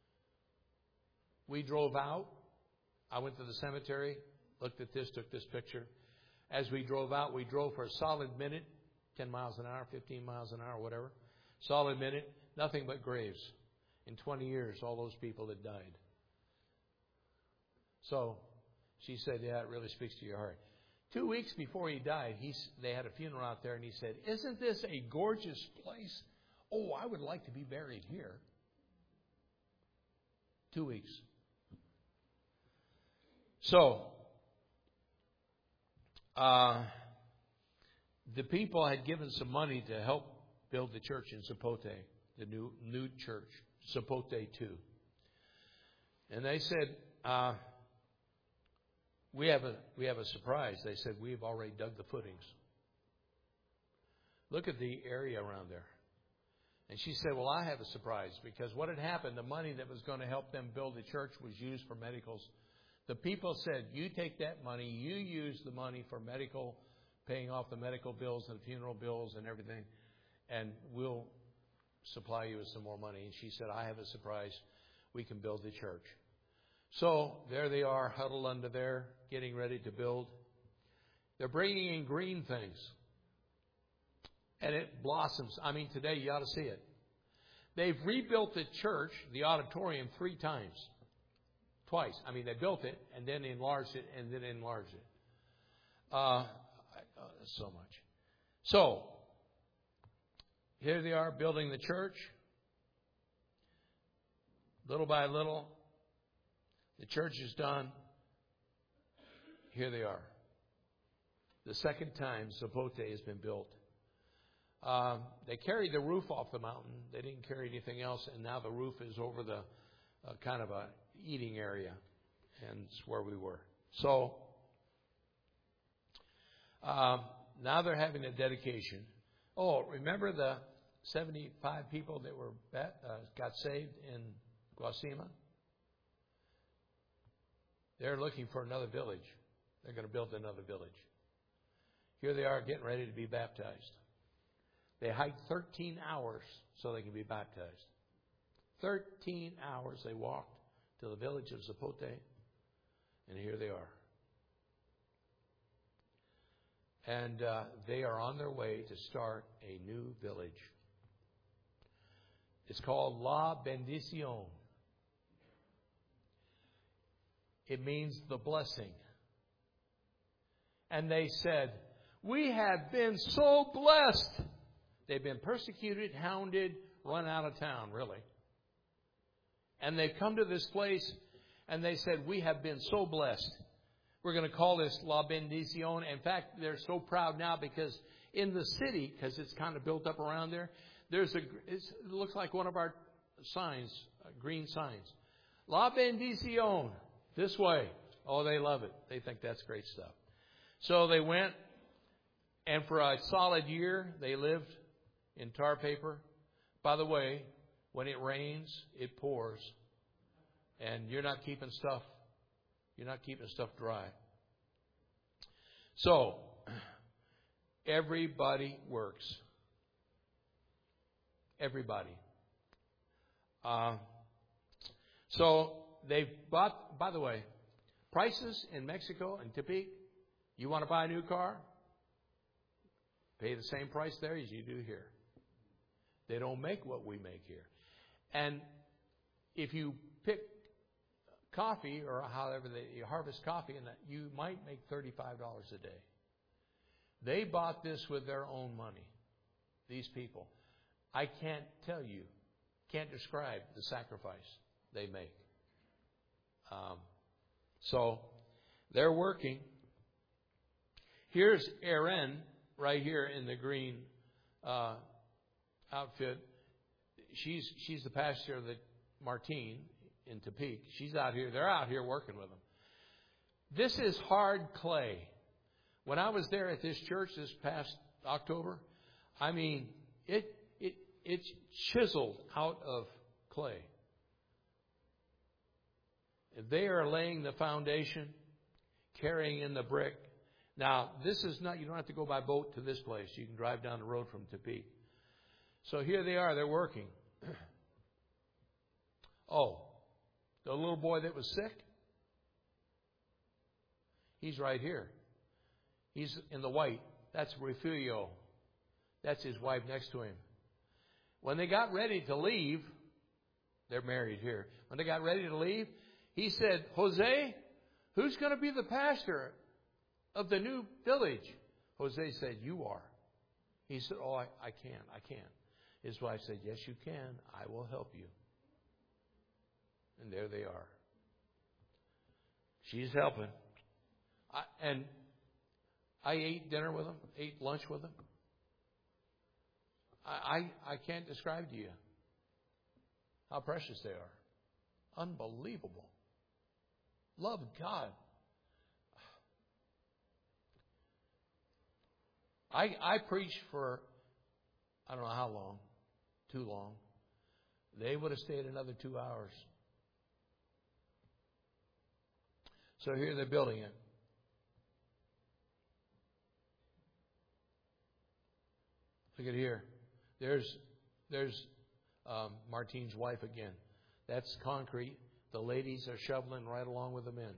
We drove out. I went to the cemetery, looked at this, took this picture. As we drove out, we drove for a solid minute, 10 miles an hour, 15 miles an hour, whatever. Solid minute, nothing but graves. In 20 years, all those people had died. So she said, yeah, it really speaks to your heart. 2 weeks before he died, they had a funeral out there, and he said, isn't this a gorgeous place? Oh, I would like to be buried here. 2 weeks. So, the people had given some money to help build the church in Zapote, the new church, Zapote 2. And they said, we have a surprise. They said, we've already dug the footings. Look at the area around there. And she said, well, I have a surprise, because what had happened, the money that was going to help them build the church was used for medicals. The people said, you take that money, you use the money for medical, paying off the medical bills and funeral bills and everything, and we'll supply you with some more money. And she said, I have a surprise. We can build the church. So there they are, huddled under there, getting ready to build. They're bringing in green things. And it blossoms. I mean, today you ought to see it. They've rebuilt the church, the auditorium, 3 times. Twice. I mean, they built it and then enlarged it and then enlarged it. So much. So, here they are building the church. Little by little, the church is done. Here they are. The second time Zapote has been built. They carried the roof off the mountain. They didn't carry anything else, and now the roof is over the kind of a eating area, and it's where we were. So now they're having a dedication. Oh, remember the 75 people that were got saved in Guasima? They're looking for another village. They're going to build another village. Here they are getting ready to be baptized. They hiked 13 hours so they can be baptized. 13 hours they walked to the village of Zapote, and here they are. And they are on their way to start a new village. It's called La Bendición. It means the blessing. And they said, we have been so blessed. They've been persecuted, hounded, run out of town, really. And they've come to this place, and they said, we have been so blessed. We're going to call this La Bendición. In fact, they're so proud now because in the city, because it's kind of built up around there, it looks like one of our signs, green signs. La Bendición, this way. Oh, they love it. They think that's great stuff. So they went, and for a solid year, they lived in tar paper. By the way, when it rains, it pours. And you're not keeping stuff dry. So, everybody works. Everybody. So, they've bought, by the way, prices in Mexico and Tepic, you want to buy a new car? Pay the same price there as you do here. They don't make what we make here. And if you pick coffee, or however you harvest coffee, and you might make $35 a day. They bought this with their own money. These people. I can't tell you, can't describe the sacrifice they make. So they're working. Here's Erin right here in the green outfit. She's the pastor of the Martin in Tepic. She's out here. They're out here working with them. This is hard clay. When I was there at this church this past October, I mean, it's chiseled out of clay. They are laying the foundation, carrying in the brick. Now, this is not, you don't have to go by boat to this place. You can drive down the road from Tepic. So here they are, they're working. Oh, the little boy that was sick, he's right here. He's in the white. That's Refugio. That's his wife next to him. When they got ready to leave, they're married here. When they got ready to leave, he said, Jose, who's going to be the pastor of the new village? Jose said, you are. He said, oh, I can't. His wife said, yes, you can. I will help you. And there they are. She's helping. I ate dinner with them, ate lunch with them. I can't describe to you how precious they are. Unbelievable. Love God. I preached for, I don't know how long, too long. They would have stayed another 2 hours. So here they're building it. Look at here. There's Martin's wife again. That's concrete. The ladies are shoveling right along with the men.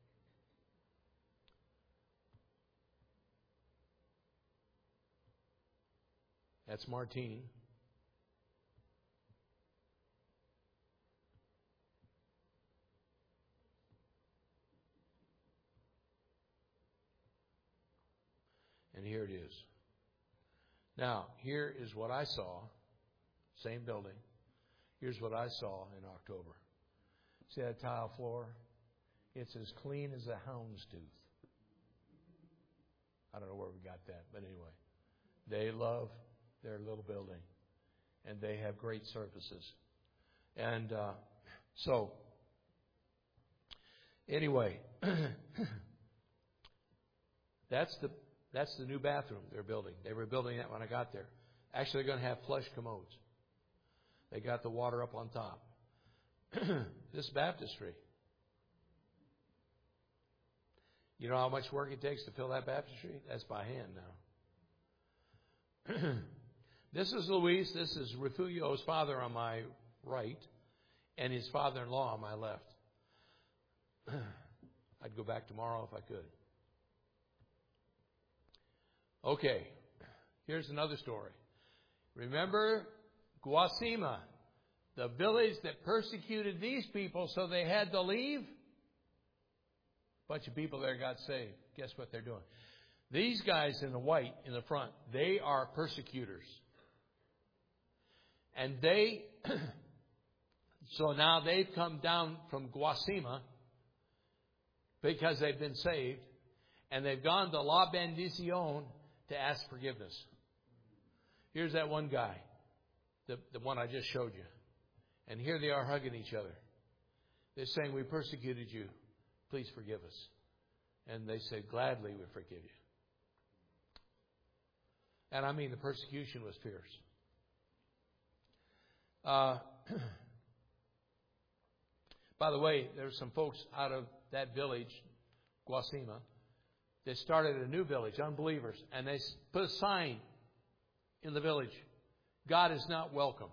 That's Martin. And here it is. Now, here is what I saw. Same building. Here's what I saw in October. See that tile floor? It's as clean as a hound's tooth. I don't know where we got that, but anyway. They love their little building. And they have great services. And so, anyway, that's the new bathroom they're building. They were building that when I got there. Actually, they're going to have flush commodes. They got the water up on top. This baptistry. You know how much work it takes to fill that baptistry? That's by hand now. This is Luis. This is Refugio's father on my right and his father-in-law on my left. I'd go back tomorrow if I could. Okay, here's another story. Remember Guasima, the village that persecuted these people so they had to leave? A bunch of people there got saved. Guess what they're doing? These guys in the white in the front, they are persecutors. And they So now they've come down from Guasima because they've been saved, and they've gone to La Bendición to ask forgiveness. Here's that one guy, the one I just showed you. And here they are hugging each other. They're saying, we persecuted you. Please forgive us. And they said, gladly we forgive you. And I mean, the persecution was fierce. By the way, there's some folks out of that village, Guasima, that started a new village, unbelievers, and they put a sign in the village, God is not welcome.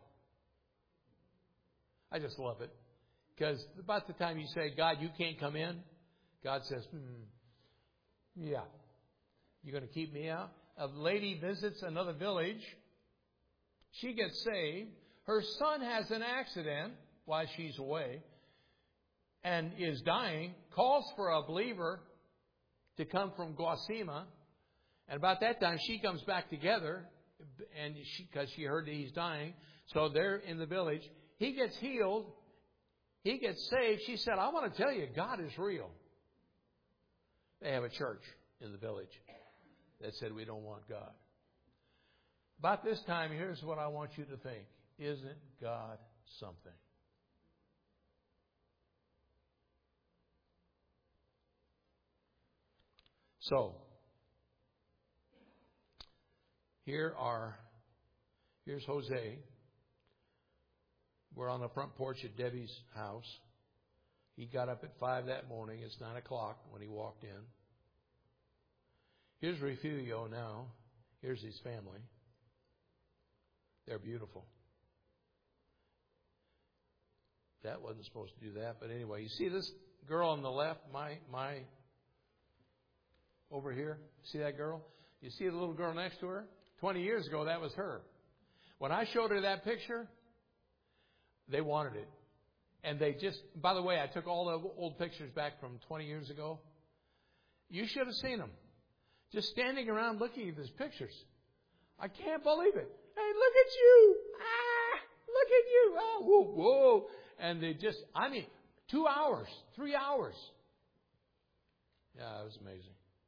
I just love it. Because about the time you say, God, you can't come in, God says, yeah. You're going to keep me out? A lady visits another village. She gets saved. Her son has an accident while she's away and is dying, calls for a believer to come from Guasima. And about that time, she comes back together, and because she heard that he's dying. So they're in the village. He gets healed. He gets saved. She said, I want to tell you, God is real. They have a church in the village that said, we don't want God. About this time, here's what I want you to think. Isn't God something? So, here's Jose. We're on the front porch at Debbie's house. He got up at 5 that morning. It's 9 o'clock when he walked in. Here's Refugio now. Here's his family. They're beautiful. That wasn't supposed to do that, but anyway, you see this girl on the left, my over here? See that girl? You see the little girl next to her? 20 years ago, that was her. When I showed her that picture, they wanted it. And they just, by the way, I took all the old pictures back from 20 years ago. You should have seen them. Just standing around looking at these pictures. I can't believe it. Hey, look at you. Look at you. Oh, whoa, whoa. And they just, 2 hours, 3 hours. Yeah, it was amazing.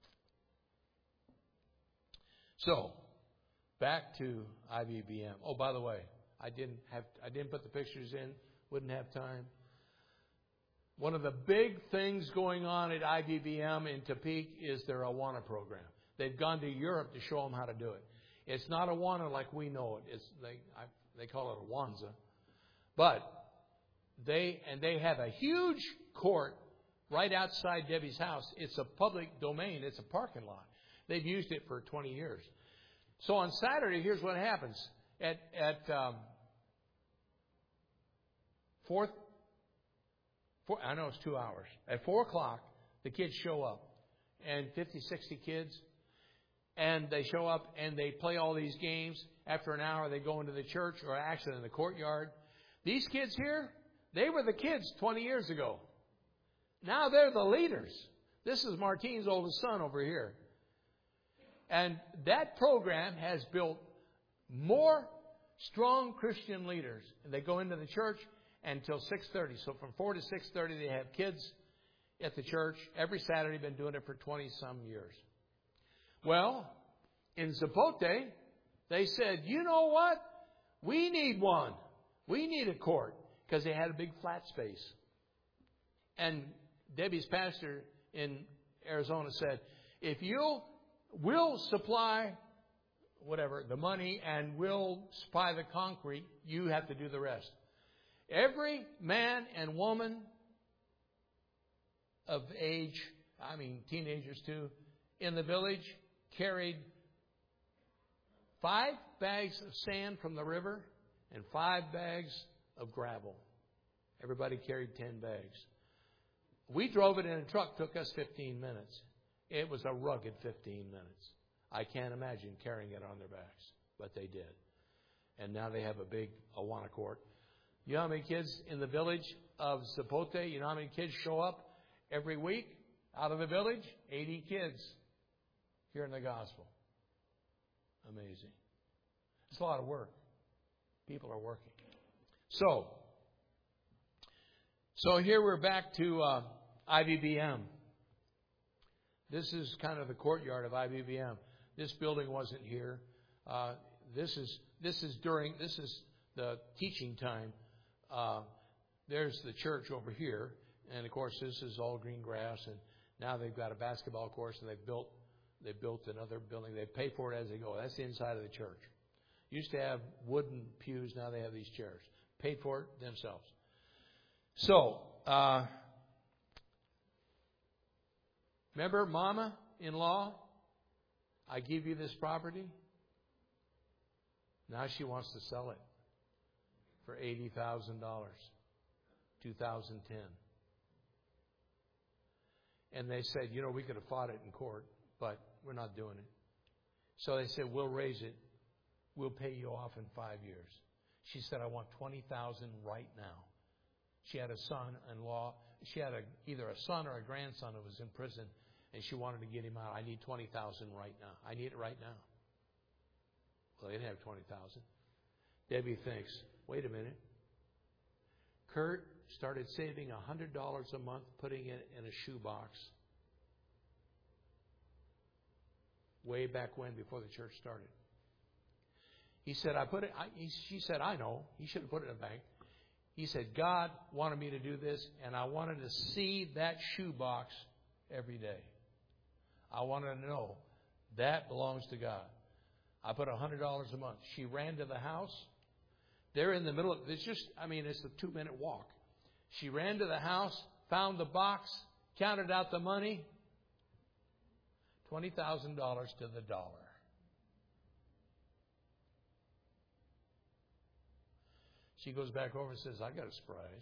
So, back to IBBM. Oh, by the way, I didn't put the pictures in. Wouldn't have time. One of the big things going on at IBBM in Tepic is their Awana program. They've gone to Europe to show them how to do it. It's not Awana like we know it. They call it Awanza. But they have a huge court right outside Debbie's house. It's a public domain. It's a parking lot. They've used it for 20 years. So on Saturday, here's what happens. At 4, I know it's 2 hours. At 4 o'clock, the kids show up. And 50, 60 kids. And they show up and they play all these games. After an hour, they go into the church or actually in the courtyard. These kids here, they were the kids 20 years ago. Now they're the leaders. This is Martine's oldest son over here. And that program has built more strong Christian leaders. And they go into the church until 6:30. So from 4 to 6:30, they have kids at the church. Every Saturday, been doing it for 20-some years. Well, in Zapote, they said, you know what? We need one. We need a court. Because they had a big flat space. And Debbie's pastor in Arizona said, if we'll supply the money and we'll supply the concrete, you have to do the rest. Every man and woman of age, teenagers too, in the village carried 5 bags of sand from the river and 5 bags of gravel. Everybody carried 10 bags. We drove it in a truck. Took us 15 minutes. It was a rugged 15 minutes. I can't imagine carrying it on their backs, but they did. And now they have a big Awana court. You know how many kids in the village of Zapote, you know how many kids show up every week out of the village? 80 kids hearing the gospel. Amazing. It's a lot of work. People are working. So, So here we're back to IBBM. This is kind of the courtyard of IBBM. This building wasn't here. This is the teaching time. There's the church over here, and of course this is all green grass. And now they've got a basketball course, and they built another building. They pay for it as they go. That's the inside of the church. Used to have wooden pews. Now they have these chairs. Paid for it themselves. So, remember Mama-in-law? I give you this property. Now she wants to sell it for $80,000, 2010. And they said, we could have fought it in court, but we're not doing it. So they said, we'll raise it. We'll pay you off in 5 years. She said, I want $20,000 right now. She had a son-in-law. She had either a son or a grandson who was in prison, and she wanted to get him out. I need $20,000 right now. I need it right now. Well, they didn't have $20,000. Debbie thinks, wait a minute. Kurt started saving $100 a month, putting it in a shoebox. Way back when, before the church started. He said, she said, I know. He should have put it in a bank. He said, God wanted me to do this, and I wanted to see that shoebox every day. I wanted to know that belongs to God. I put $100 a month. She ran to the house. They're in the middle of it's a 2-minute walk. She ran to the house, found the box, counted out the money. $20,000 to the dollar. She goes back over and says, I got a surprise.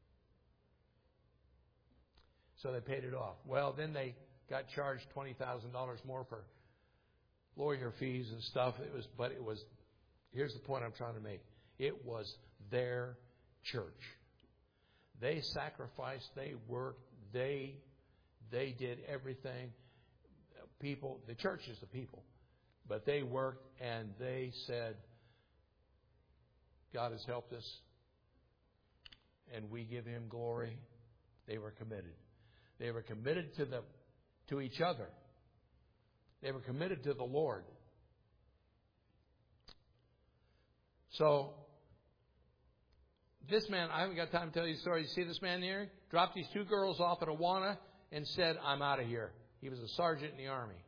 So they paid it off. Well, then they got charged $20,000 more for lawyer fees and stuff. Here's the point I'm trying to make. It was their church. They sacrificed, they worked, they did everything. The church is the people. But they worked and they said, God has helped us, and we give Him glory. They were committed. They were committed to each other. They were committed to the Lord. So, this man, I haven't got time to tell you the story. You see this man here? Dropped these 2 girls off at Awana and said, I'm out of here. He was a sergeant in the Army.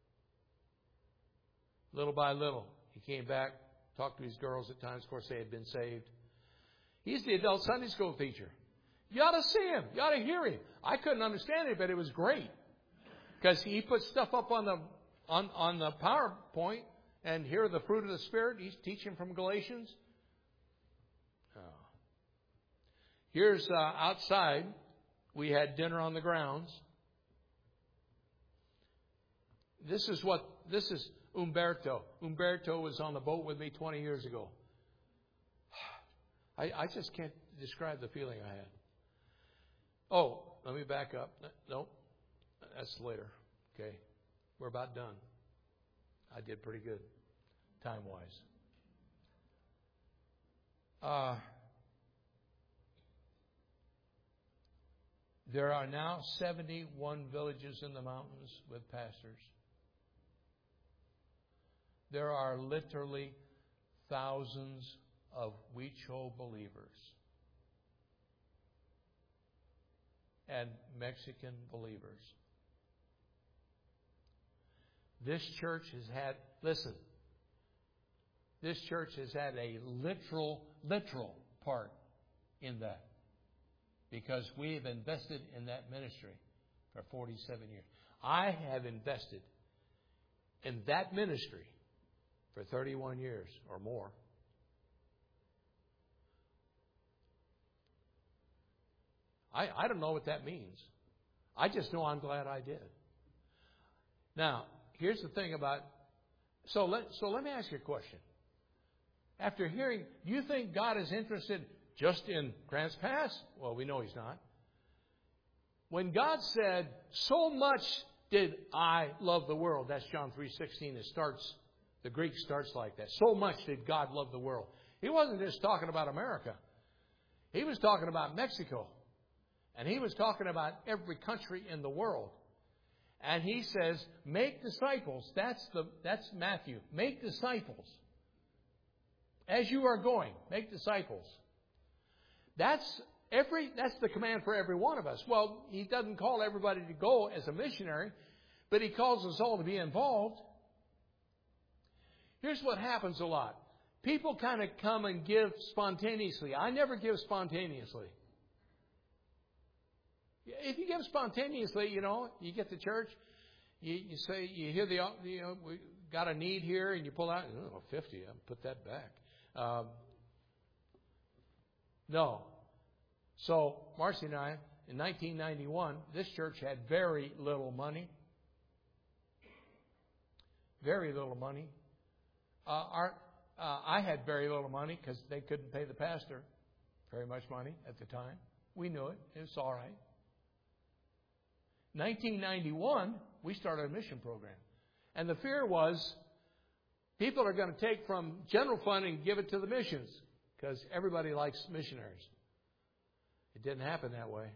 Little by little, he came back. Talked to his girls at times. Of course, they had been saved. He's the adult Sunday school teacher. You ought to see him. You ought to hear him. I couldn't understand it, but it was great. Because he put stuff up on the PowerPoint, and here are the fruit of the Spirit. He's teaching from Galatians. Oh. Here's outside. We had dinner on the grounds. This is Umberto. Umberto was on the boat with me 20 years ago. I just can't describe the feeling I had. Oh, let me back up. Nope. That's later. Okay. We're about done. I did pretty good, time-wise. There are now 71 villages in the mountains with pastors. There are literally thousands of Huichol believers and Mexican believers. This church has had a literal part in that, because we've invested in that ministry for 47 years. I have invested in that ministry for 31 years or more. I don't know what that means. I just know I'm glad I did. Now, here's the thing about... So let me ask you a question. After hearing, do you think God is interested just in Grants Pass? Well, we know He's not. When God said, so much did I love the world, that's John 3:16. The Greek starts like that. So much did God love the world. He wasn't just talking about America. He was talking about Mexico. And he was talking about every country in the world. And he says, make disciples. That's Matthew. Make disciples. As you are going, make disciples. That's the command for every one of us. Well, he doesn't call everybody to go as a missionary, but he calls us all to be involved. Here's what happens a lot. People kind of come and give spontaneously. I never give spontaneously. If you give spontaneously, you get to church, you say, you hear we got a need here, and you pull out, 50, I'll put that back. No. So, Marcy and I, in 1991, this church had very little money. Very little money. I had very little money because they couldn't pay the pastor very much money at the time. We knew it. It was all right. 1991, we started a mission program. And the fear was people are going to take from general fund and give it to the missions because everybody likes missionaries. It didn't happen that way.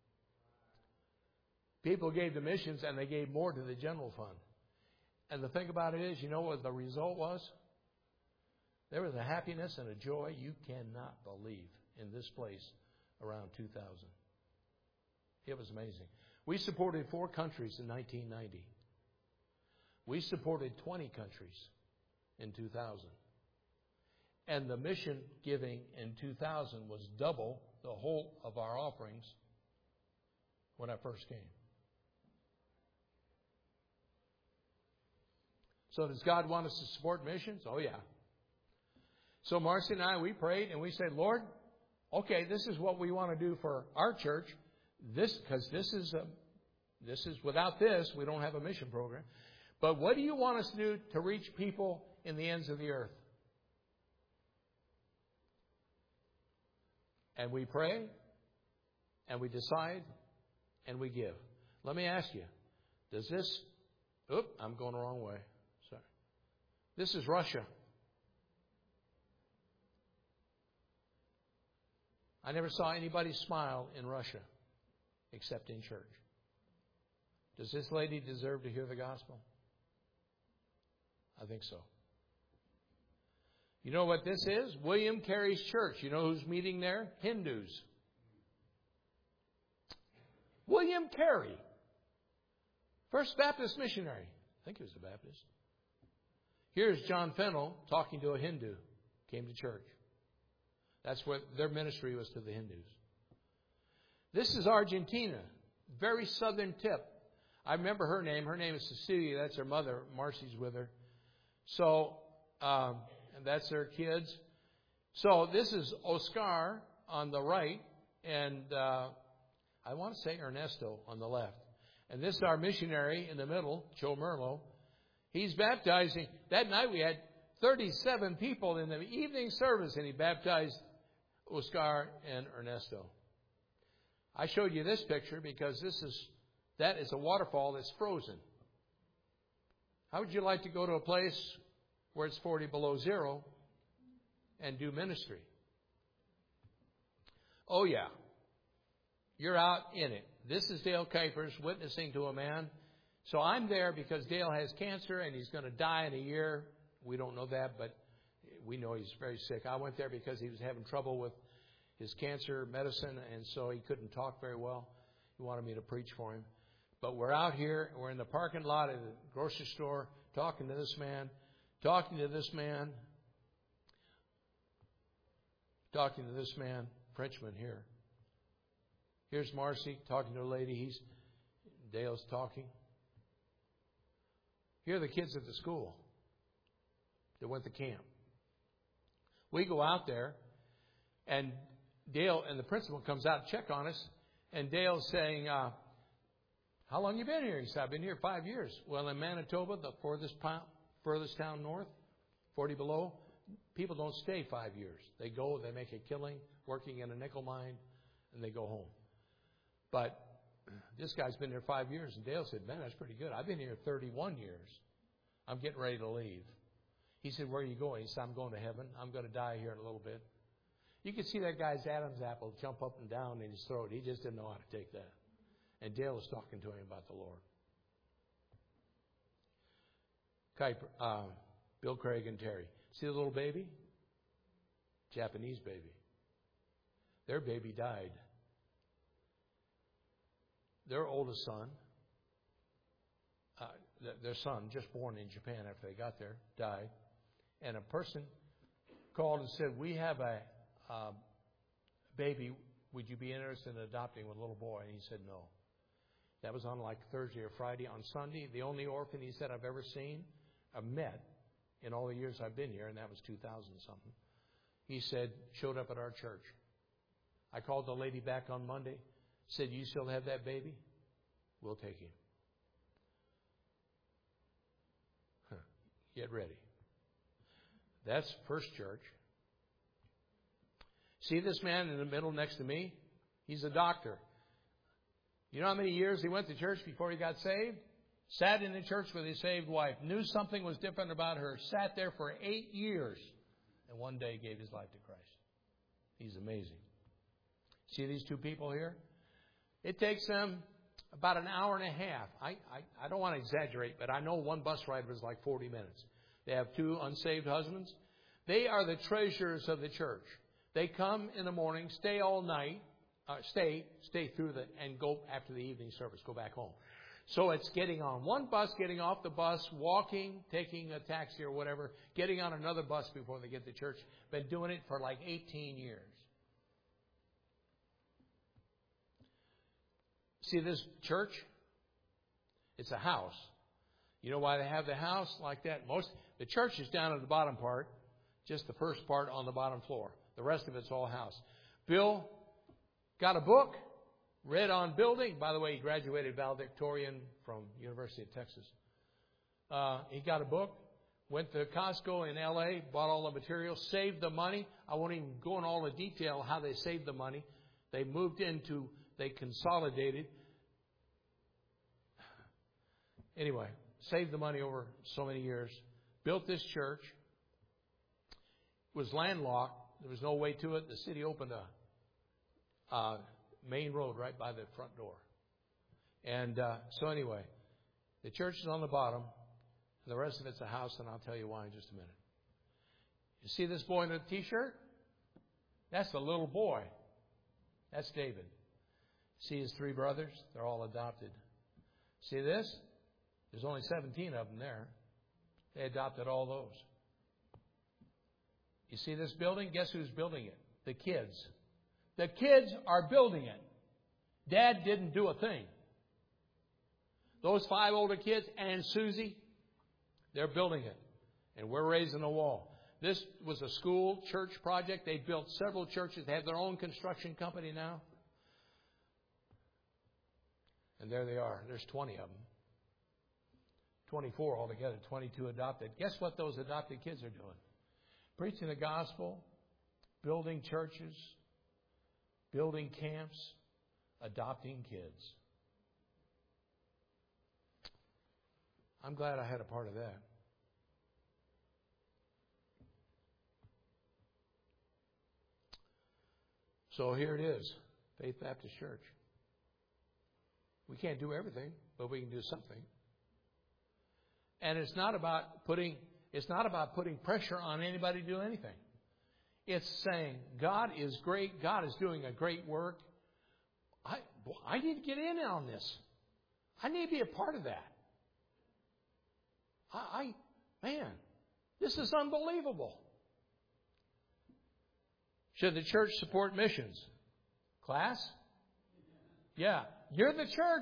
People gave to missions and they gave more to the general fund. And the thing about it is, you know what the result was? There was a happiness and a joy you cannot believe in this place around 2000. It was amazing. We supported 4 countries in 1990. We supported 20 countries in 2000. And the mission giving in 2000 was double the whole of our offerings when I first came. So does God want us to support missions? Oh, yeah. So Marcy and I, we prayed and we said, Lord, okay, this is what we want to do for our church. Because this is without this, we don't have a mission program. But what do you want us to do to reach people in the ends of the earth? And we pray, and we decide, and we give. Let me ask you, does this... I'm going the wrong way. Sorry. This is Russia. I never saw anybody smile in Russia except in church. Does this lady deserve to hear the gospel? I think so. You know what this is? William Carey's church. You know who's meeting there? Hindus. William Carey, First Baptist missionary. I think he was a Baptist. Here's John Fennell talking to a Hindu. Came to church. That's what their ministry was to the Hindus. This is Argentina. Very southern tip. I remember her name. Her name is Cecilia. That's her mother. Marcy's with her. So, and that's their kids. So this is Oscar on the right. And I want to say Ernesto on the left. And this is our missionary in the middle, Joe Merlo. He's baptizing. That night we had 37 people in the evening service, and he baptized Oscar and Ernesto. I showed you this picture because that is a waterfall that's frozen. How would you like to go to a place where it's 40 below zero and do ministry? Oh, yeah. You're out in it. This is Dale Kuipers witnessing to a man. So I'm there because Dale has cancer and he's going to die in a year. We don't know that, but we know he's very sick. I went there because he was having trouble with his cancer medicine, and so he couldn't talk very well. He wanted me to preach for him. But we're out here. We're in the parking lot at the grocery store talking to this man, Frenchman here. Here's Marcy talking to a lady. Dale's talking. Here are the kids at the school that went to camp. We go out there, and Dale and the principal comes out to check on us, and Dale's saying, how long you been here? He said, I've been here 5 years. Well, in Manitoba, the furthest town north, 40 below, people don't stay 5 years. They go, they make a killing, working in a nickel mine, and they go home. But this guy's been there 5 years, and Dale said, man, that's pretty good. I've been here 31 years. I'm getting ready to leave. He said, where are you going? He said, I'm going to heaven. I'm going to die here in a little bit. You could see that guy's Adam's apple jump up and down in his throat. He just didn't know how to take that. And Dale was talking to him about the Lord. Bill Craig and Terry. See the little baby? Japanese baby. Their baby died. Their oldest son, their son, just born in Japan after they got there, died. And a person called and said, we have a baby. Would you be interested in adopting a little boy? And he said no. That was on like Thursday or Friday. On Sunday, the only orphan he said I've ever seen, I've met in all the years I've been here, and that was 2000-something. He said, showed up at our church. I called the lady back on Monday, said, you still have that baby? We'll take him. Get ready. That's First Church. See this man in the middle next to me? He's a doctor. You know how many years he went to church before he got saved? Sat in the church with his saved wife. Knew something was different about her. Sat there for 8 years. And one day gave his life to Christ. He's amazing. See these two people here? It takes them about an hour and a half. I don't want to exaggerate, but I know one bus ride was like 40 minutes. They have 2 unsaved husbands. They are the treasures of the church. They come in the morning, stay all night, stay through and go after the evening service, go back home. So it's getting on one bus, getting off the bus, walking, taking a taxi or whatever, getting on another bus before they get to church. Been doing it for like 18 years. See this church? It's a house. You know why they have the house like that? The church is down at the bottom part, just the first part on the bottom floor. The rest of it's all house. Bill got a book, read on building. By the way, he graduated valedictorian from University of Texas. He got a book, went to Costco in L.A., bought all the materials, saved the money. I won't even go into all the detail how they saved the money. They consolidated. Anyway, saved the money over so many years. Built this church. Was landlocked. There was no way to it. The city opened a main road right by the front door. And so anyway, the church is on the bottom. And the rest of it's a house, and I'll tell you why in just a minute. You see this boy in the T-shirt? That's the little boy. That's David. See his 3 brothers? They're all adopted. See this? There's only 17 of them there. They adopted all those. You see this building? Guess who's building it? The kids. The kids are building it. Dad didn't do a thing. Those 5 older kids and Susie, they're building it. And we're raising a wall. This was a school church project. They built several churches. They have their own construction company now. And there they are. There's 20 of them. 24 altogether, 22 adopted. Guess what those adopted kids are doing? Preaching the gospel, building churches, building camps, adopting kids. I'm glad I had a part of that. So here it is, Faith Baptist Church. We can't do everything, but we can do something. And it's not about putting pressure on anybody to do anything. It's saying, God is great. God is doing a great work. I need to get in on this. I need to be a part of that. Man, this is unbelievable. Should the church support missions? Class? Yeah. You're the church.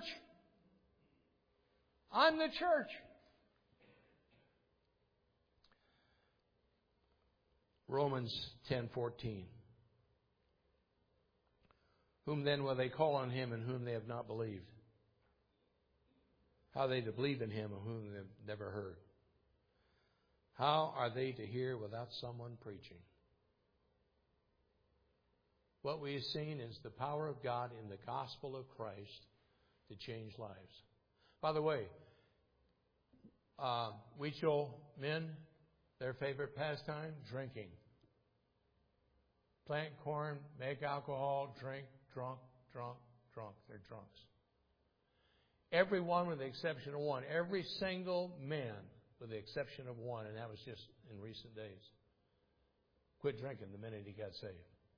I'm the church. Romans 10:14. Whom then will they call on him in whom they have not believed? How are they to believe in him of whom they have never heard? How are they to hear without someone preaching? What we have seen is the power of God in the gospel of Christ to change lives. By the way, we show men their favorite pastime, drinking. plant corn, make alcohol, drink, drunk. They're drunks. Everyone with the exception of one. Every single man with the exception of one, and that was just in recent days, quit drinking the minute he got saved.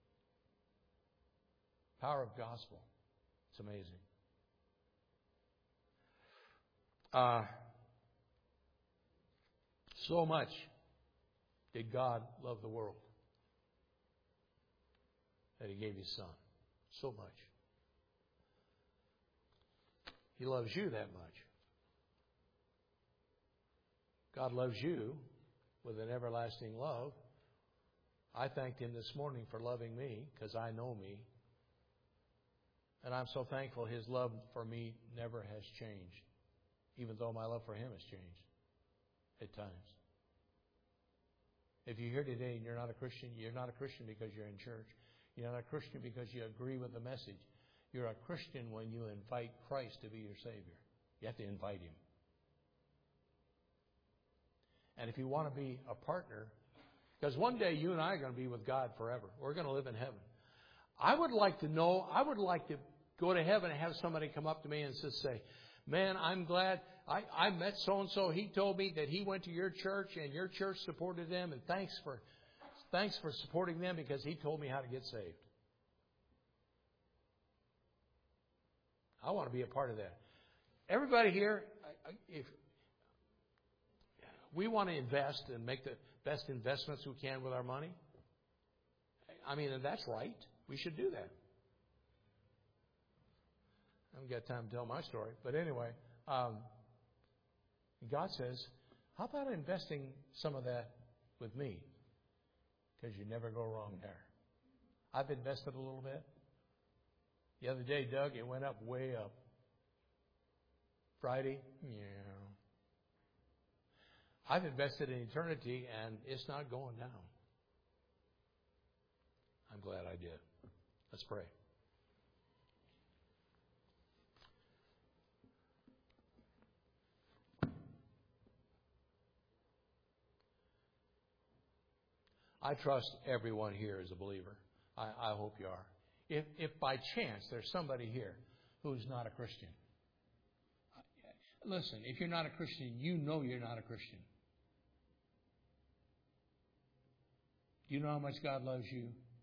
Power of gospel. It's amazing. So much did God love the world that He gave His Son. So much. He loves you that much. God loves you with an everlasting love. I thanked Him this morning for loving me because I know me. And I'm so thankful His love for me never has changed, even though my love for Him has changed at times. If you're here today and you're not a Christian because you're in church. You're not a Christian because you agree with the message. You're a Christian when you invite Christ to be your Savior. You have to invite Him. And if you want to be a partner, because one day you and I are going to be with God forever. We're going to live in heaven. I would like to go to heaven and have somebody come up to me and just say, man, I'm glad I met so-and-so. He told me that he went to your church and your church supported them. And thanks for supporting them because he told me how to get saved. I want to be a part of that. Everybody here, if we want to invest and make the best investments we can with our money, I mean, and that's right. We should do that. I haven't got time to tell my story. But anyway, God says, how about investing some of that with me? Because you never go wrong there. I've invested a little bit. The other day, Doug, it went up way up. Friday, yeah. I've invested in eternity, and it's not going down. I'm glad I did. Let's pray. I trust everyone here is a believer. I hope you are. If by chance there's somebody here who's not a Christian, listen, if you're not a Christian, you know you're not a Christian. Do you know how much God loves you?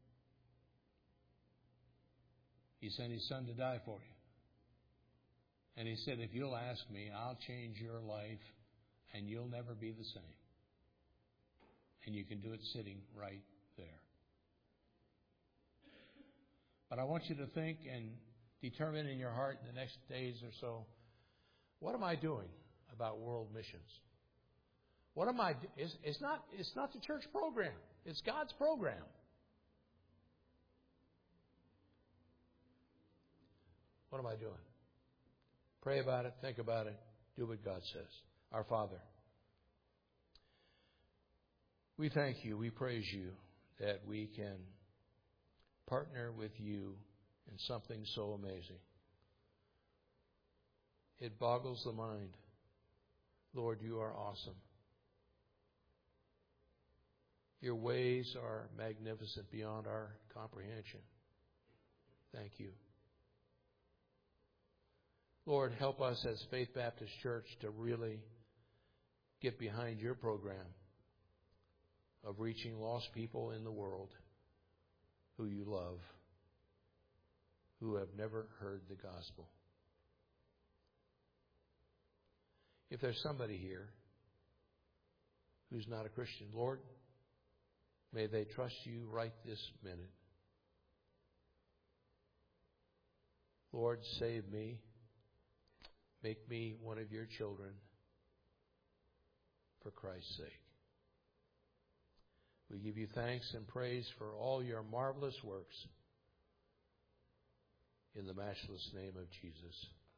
He sent His Son to die for you. And He said, if you'll ask me, I'll change your life and you'll never be the same. And you can do it sitting right there. But I want you to think and determine in your heart in the next days or so, what am I doing about world missions? What am I? It's not the church program. It's God's program. What am I doing? Pray about it. Think about it. Do what God says. Our Father, we thank You. We praise You that we can partner with You in something so amazing. It boggles the mind. Lord, You are awesome. Your ways are magnificent beyond our comprehension. Thank You. Lord, help us as Faith Baptist Church to really get behind Your program of reaching lost people in the world who You love, who have never heard the gospel. If there's somebody here who's not a Christian, Lord, may they trust You right this minute. Lord, save me. Make me one of Your children for Christ's sake. We give You thanks and praise for all Your marvelous works in the matchless name of Jesus.